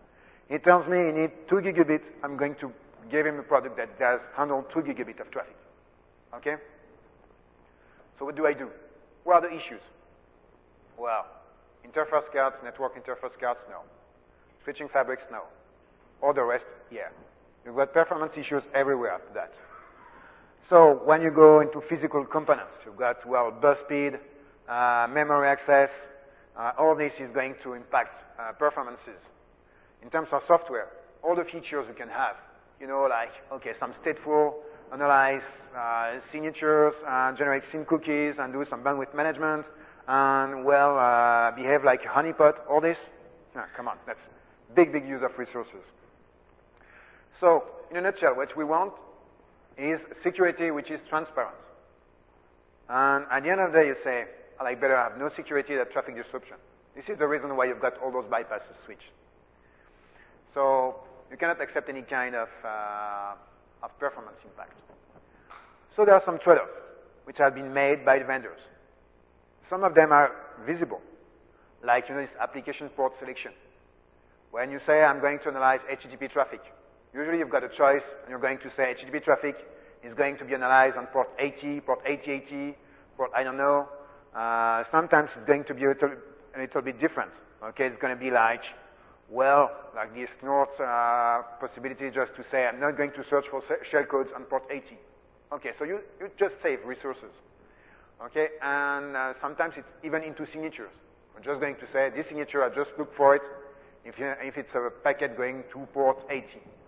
He tells me he needs 2 gigabit. I'm going to give him a product that does handle 2 gigabit of traffic. Okay? So what do I do? What are the issues? Well, interface cards, network interface cards, no. Switching fabrics, no. All the rest, yeah. You've got performance issues everywhere after that. So when you go into physical components, you've got, well, bus speed, memory access, all this is going to impact performances. In terms of software, all the features you can have, you know, like, okay, some stateful, analyze signatures, generate SYN cookies, and do some bandwidth management, and, well, behave like a honeypot, all this. No, come on, that's big, big use of resources. So, in a nutshell, what we want is security which is transparent. And at the end of the day, you say, I like better have no security than traffic disruption. This is the reason why you've got all those bypasses switched. So, you cannot accept any kind of performance impact. So there are some trade-offs which have been made by the vendors. Some of them are visible, like, you know, this application port selection. When you say, I'm going to analyze HTTP traffic, usually you've got a choice, and you're going to say HTTP traffic is going to be analyzed on port 80, port 8080, port I don't know. Sometimes it's going to be a little bit different. Okay, it's going to be like, well, like this North possibility just to say, I'm not going to search for shellcodes on port 80. Okay, so you just save resources. Okay, and sometimes it's even into signatures. I'm just going to say, this signature, I just look for it if it's a packet going to port 80.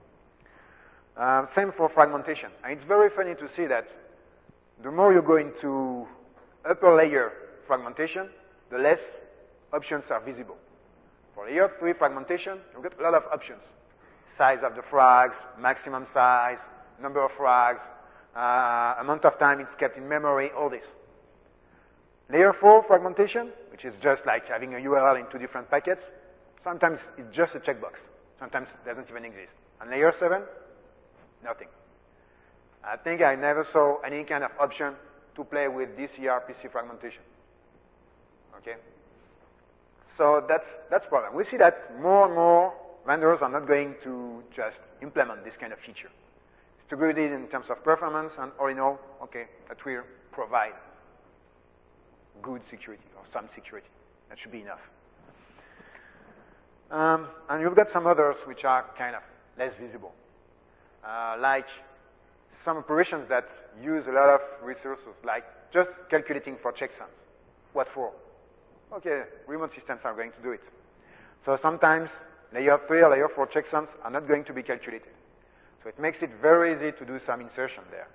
Same for fragmentation. And it's very funny to see that the more you go into upper layer fragmentation, the less options are visible. For layer 3 fragmentation, you get a lot of options. Size of the frags, maximum size, number of frags, amount of time it's kept in memory, all this. Layer 4 fragmentation, which is just like having a URL in 2 different packets, sometimes it's just a checkbox. Sometimes it doesn't even exist. And layer 7, nothing. I think I never saw any kind of option to play with DCR-PC fragmentation. Okay? So that's problem. We see that more and more vendors are not going to just implement this kind of feature. It's too good in terms of performance, and all in all, okay, that will provide good security or some security. That should be enough. And you've got some others which are kind of less visible. Like some operations that use a lot of resources, like just calculating for checksums. What for? Okay, remote systems are going to do it. So sometimes layer 3 or layer 4 checksums are not going to be calculated. So it makes it very easy to do some insertion there.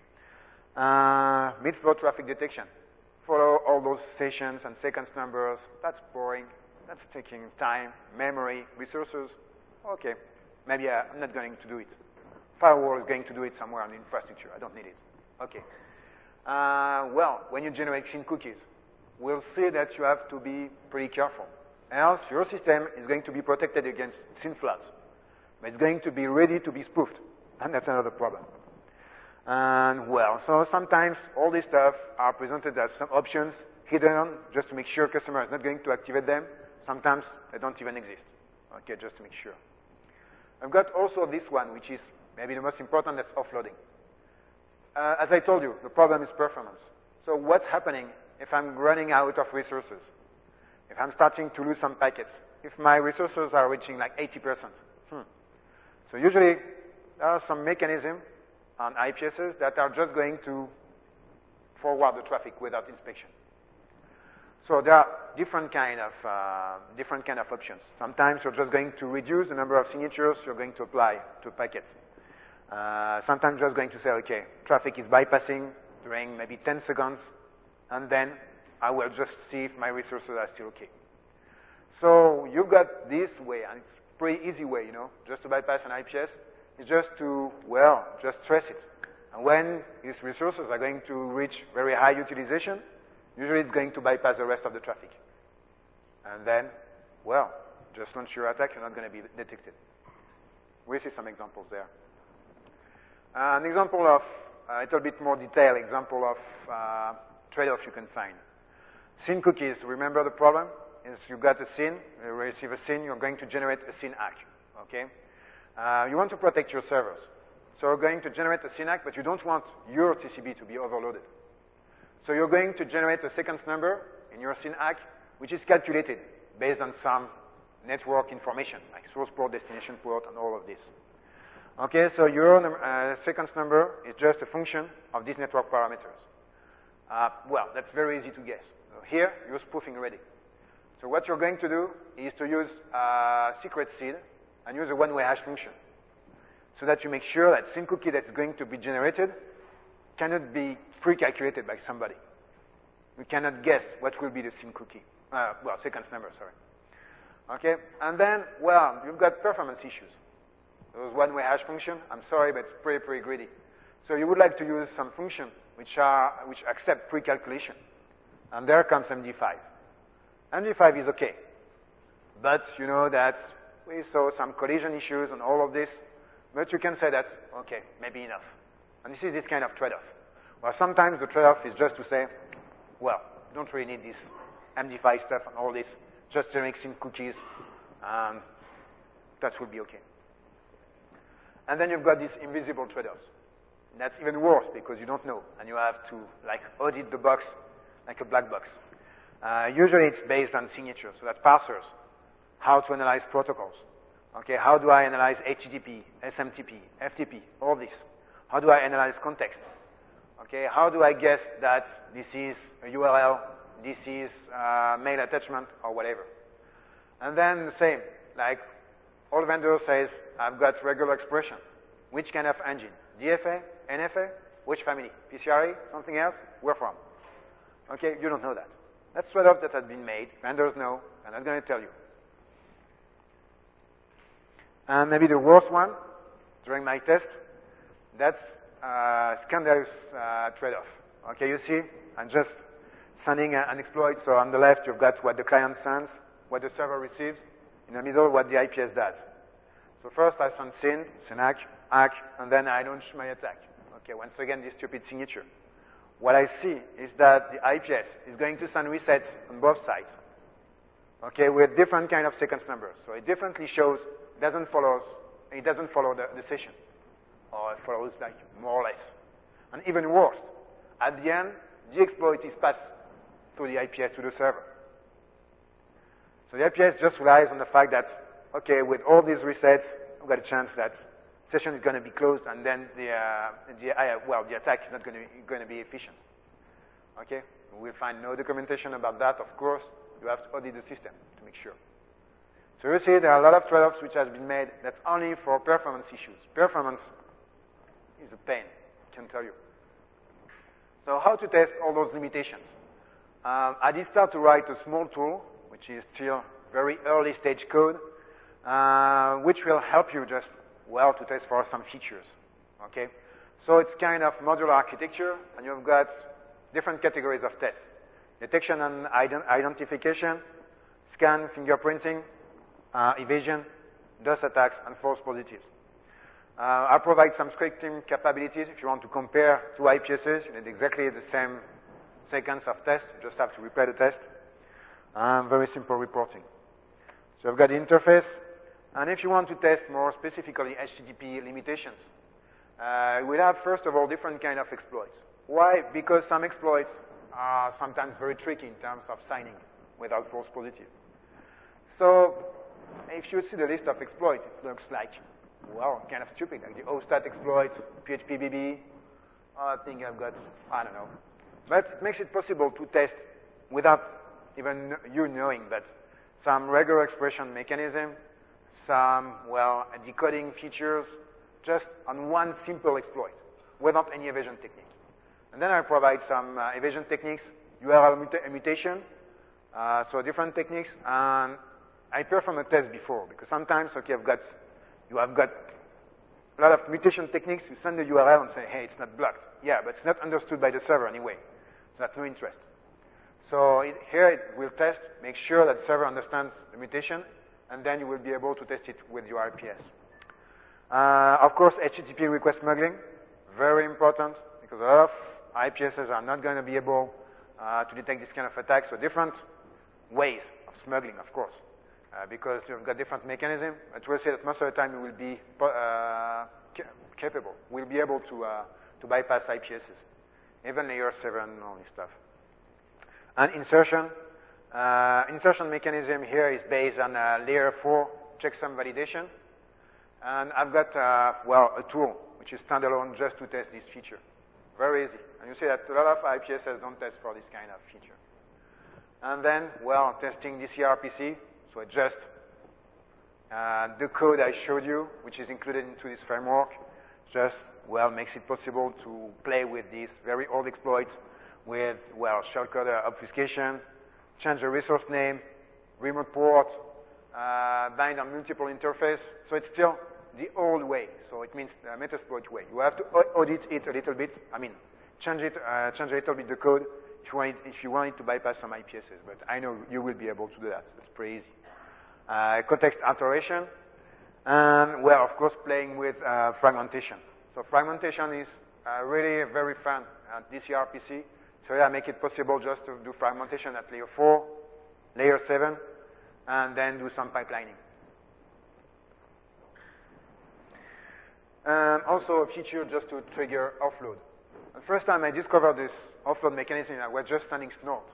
Mid-flow traffic detection. Follow all those sessions and sequence numbers. That's boring. That's taking time, memory, resources. Okay, maybe I'm not going to do it. Firewall is going to do it somewhere on the infrastructure. I don't need it. Okay. Well, when you generate SYN cookies, we'll see that you have to be pretty careful. Else, your system is going to be protected against SYN floods. But it's going to be ready to be spoofed. And that's another problem. And, well, so sometimes all this stuff are presented as some options hidden just to make sure customer is not going to activate them. Sometimes they don't even exist. Okay, just to make sure. I've got also this one, which is maybe the most important, that's offloading. As I told you, the problem is performance. So what's happening if I'm running out of resources? If I'm starting to lose some packets? If my resources are reaching like 80%? So usually there are some mechanisms on IPSs that are just going to forward the traffic without inspection. So there are different kind of options. Sometimes you're just going to reduce the number of signatures you're going to apply to a packet. Sometimes just going to say, okay, traffic is bypassing during maybe 10 seconds, and then I will just see if my resources are still okay. So you've got this way, and it's a pretty easy way, just to bypass an IPS, is just to, well, just stress it. And when these resources are going to reach very high utilization, usually it's going to bypass the rest of the traffic. And then, well, just launch your attack, you're not going to be detected. We see some examples there. An example of, a little bit more detailed example of trade-off you can find. SYN cookies, remember the problem? Is you've got a SYN, you receive a SYN, you're going to generate a SYN ACK. okay? You want to protect your servers. So you're going to generate a SYNAC, but you don't want your TCP to be overloaded. So you're going to generate a sequence number in your SYNAC, which is calculated based on some network information, like source port, destination port, and all of this. Okay, so your sequence number is just a function of these network parameters. Well, that's very easy to guess. So here, you're spoofing already. So what you're going to do is to use secret seed and use a one-way hash function, so that you make sure that SYN cookie that's going to be generated cannot be pre-calculated by somebody. We cannot guess what will be the SYN cookie. Sequence number, sorry. Okay, and then, well, you've got performance issues. Those one-way hash function, I'm sorry, but it's pretty greedy. So you would like to use some function which accept pre-calculation. And there comes MD5. MD5 is okay. But you know that we saw some collision issues and all of this. But you can say that, okay, maybe enough. And this is this kind of trade-off. Well, sometimes the trade-off is just to say, well, don't really need this MD5 stuff and all this. Just generate SYN cookies, and that will be okay. And then you've got these invisible trade-offs. That's even worse because you don't know, and you have to audit the box like a black box. Usually it's based on signature, so that parsers how to analyze protocols. Okay, how do I analyze HTTP, SMTP, FTP, all this? How do I analyze context? Okay, how do I guess that this is a URL, this is mail attachment, or whatever? And then the same, like all vendors says, I've got regular expression. Which kind of engine? DFA, NFA, which family? PCRA, something else? Where from? Okay, you don't know that. That's trade-off that has been made. Vendors know, and I'm going to tell you. And maybe the worst one during my test, that's scandalous trade-off. Okay, you see, I'm just sending an exploit. So on the left, you've got what the client sends, what the server receives. In the middle, what the IPS does. So first I send SYN, SYNAC, ACK, and then I launch my attack. Okay, once again, this stupid signature. What I see is that the IPS is going to send resets on both sides. Okay, with different kind of sequence numbers. So it differently shows, it doesn't follow the session. Or it follows like more or less. And even worse, at the end, the exploit is passed through the IPS to the server. So the IPS just relies on the fact that, okay, with all these resets, we've got a chance that session is going to be closed, and then the attack is not going to be efficient. Okay, we'll find no documentation about that. Of course, you have to audit the system to make sure. So you see, there are a lot of trade-offs which has been made. That's only for performance issues. Performance is a pain, I can tell you. So how to test all those limitations? I did start to write a small tool, which is still very early stage code, which will help you just, to test for some features. Okay? So it's kind of modular architecture, and you've got different categories of tests. Detection and identification, scan, fingerprinting, evasion, DOS attacks, and false positives. I provide some scripting capabilities. If you want to compare two IPSs, you need exactly the same sequence of tests. You just have to replay the test. Very simple reporting. So I've got the interface. And if you want to test more specifically HTTP limitations, we'll have, first of all, different kind of exploits. Why? Because some exploits are sometimes very tricky in terms of signing without false positive. So if you see the list of exploits, it looks like, kind of stupid, like the OSTAT exploit, PHPBB. I think I've got, I don't know. But it makes it possible to test without even you knowing that some regular expression mechanism, some, decoding features, just on one simple exploit, without any evasion technique. And then I provide some evasion techniques, URL mutation, so different techniques, and I perform a test before, because sometimes, you have got a lot of mutation techniques, you send the URL and say, hey, it's not blocked. Yeah, but it's not understood by the server anyway, so that's no interest. So here it will test, make sure that the server understands the mutation, and then you will be able to test it with your IPS. Of course, HTTP request smuggling, very important, because a lot of IPSs are not going to be able to detect this kind of attack, so different ways of smuggling, of course. because you've got different mechanism. But we'll say that most of the time you will be capable. We'll be able to bypass IPSs, even layer 7 and all this stuff. And insertion mechanism here is based on layer 4 checksum validation. And I've got, a tool which is standalone just to test this feature. Very easy. And you see that a lot of IPSs don't test for this kind of feature. And then, testing DCRPC. So just the code I showed you, which is included into this framework, just, makes it possible to play with these very old exploits with, shellcode obfuscation, change the resource name, remote port, bind on multiple interface. So it's still the old way. So it means the Metasploit way. You have to audit it a little bit. I mean, change a little bit the code if you want it to bypass some IPSs. But I know you will be able to do that. It's pretty easy. Context alteration, and of course, playing with fragmentation. So fragmentation is really very fun at DCRPC. So I make it possible just to do fragmentation at layer 4, layer 7, and then do some pipelining. Also a feature just to trigger offload. The first time I discovered this offload mechanism, I was just sending Snort.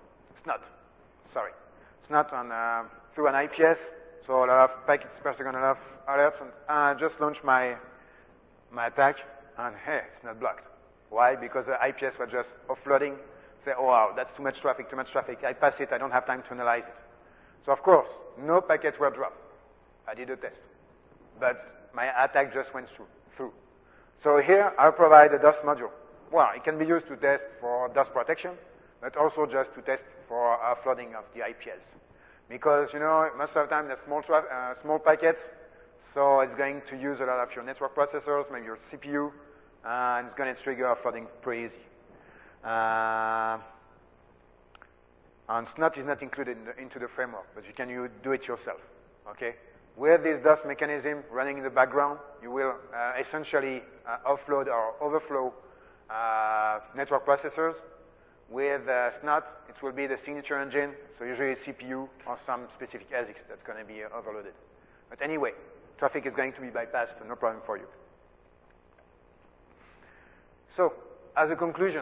It's not on through an IPS. So a lot of packets per second, a lot of alerts, and I just launched my attack, and hey, it's not blocked. Why? Because the IPS was just offloading. Say, oh wow, that's too much traffic. I pass it, I don't have time to analyze it. So of course, no packets were dropped. I did a test. But my attack just went through. So here, I'll provide a DOS module. It can be used to test for DOS protection, but also just to test for offloading of the IPS. Because, most of the time they're small packets, so it's going to use a lot of your network processors, maybe your CPU, and it's going to trigger offloading pretty easy. And Snot is not included into the framework, but you can do it yourself, okay? With this DOS mechanism running in the background, you will essentially offload or overflow network processors. With Snot, it will be the signature engine, so usually CPU or some specific ASICs that's going to be overloaded. But anyway, traffic is going to be bypassed, so no problem for you. So, as a conclusion,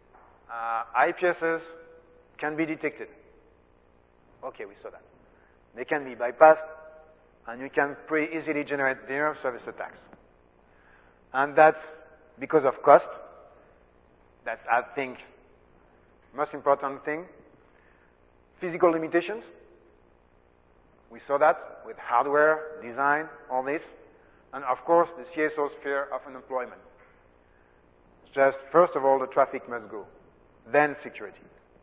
IPSs can be detected. Okay, we saw that. They can be bypassed, and you can pretty easily generate denial of service attacks. And that's because of cost. That's, I think, most important thing. Physical limitations. We saw that with hardware, design, all this. And of course, the CSO's fear of unemployment. Just, first of all, the traffic must go. Then security.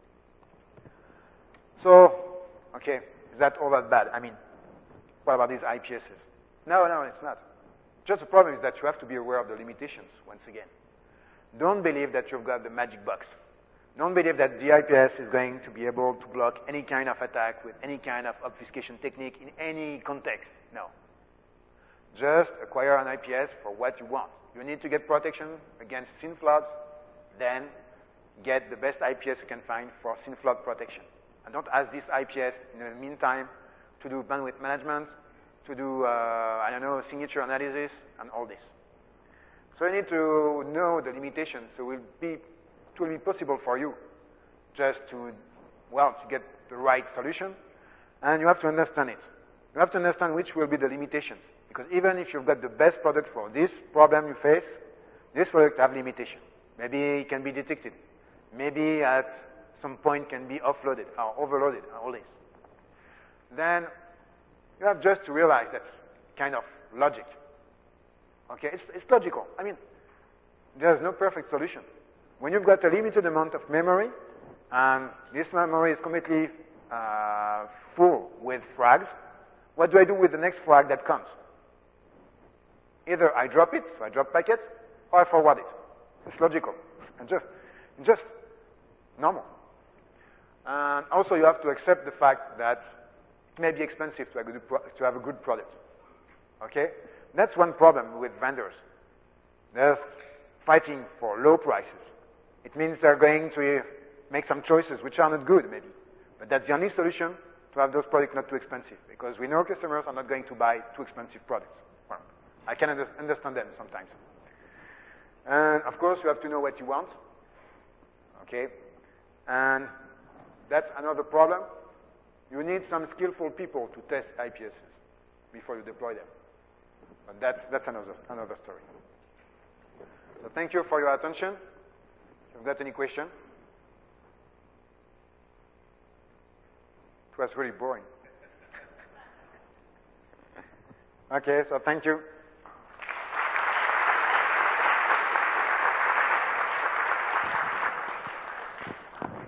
So, okay, is that all that bad? I mean, what about these IPSs? No, it's not. Just the problem is that you have to be aware of the limitations, once again. Don't believe that you've got the magic box. Don't believe that the IPS is going to be able to block any kind of attack with any kind of obfuscation technique in any context. No. Just acquire an IPS for what you want. You need to get protection against SYN floods, then get the best IPS you can find for SYN flood protection. And don't ask this IPS in the meantime to do bandwidth management, to do, signature analysis, and all this. So you need to know the limitations, so it will be possible for you just to get the right solution, and you have to understand it. You have to understand which will be the limitations, because even if you've got the best product for this problem you face, this product have limitation. Maybe it can be detected. Maybe at some point can be offloaded or overloaded, all this. Then you have just to realize that's kind of logic. Okay, it's logical. I mean, there's no perfect solution. When you've got a limited amount of memory, and this memory is completely full with frags, what do I do with the next frag that comes? Either I drop it, so I drop packets, or I forward it. It's logical. And just normal. And also you have to accept the fact that it may be expensive to have a good product. Okay? That's one problem with vendors. They're fighting for low prices. It means they're going to make some choices which are not good, maybe. But that's the only solution to have those products not too expensive, because we know customers are not going to buy too expensive products. Well, I can understand them sometimes. And of course, you have to know what you want. Okay? And that's another problem. You need some skillful people to test IPSs before you deploy them. But that's another story. So thank you for your attention. If you've got any question. It was really boring. Okay, so thank you.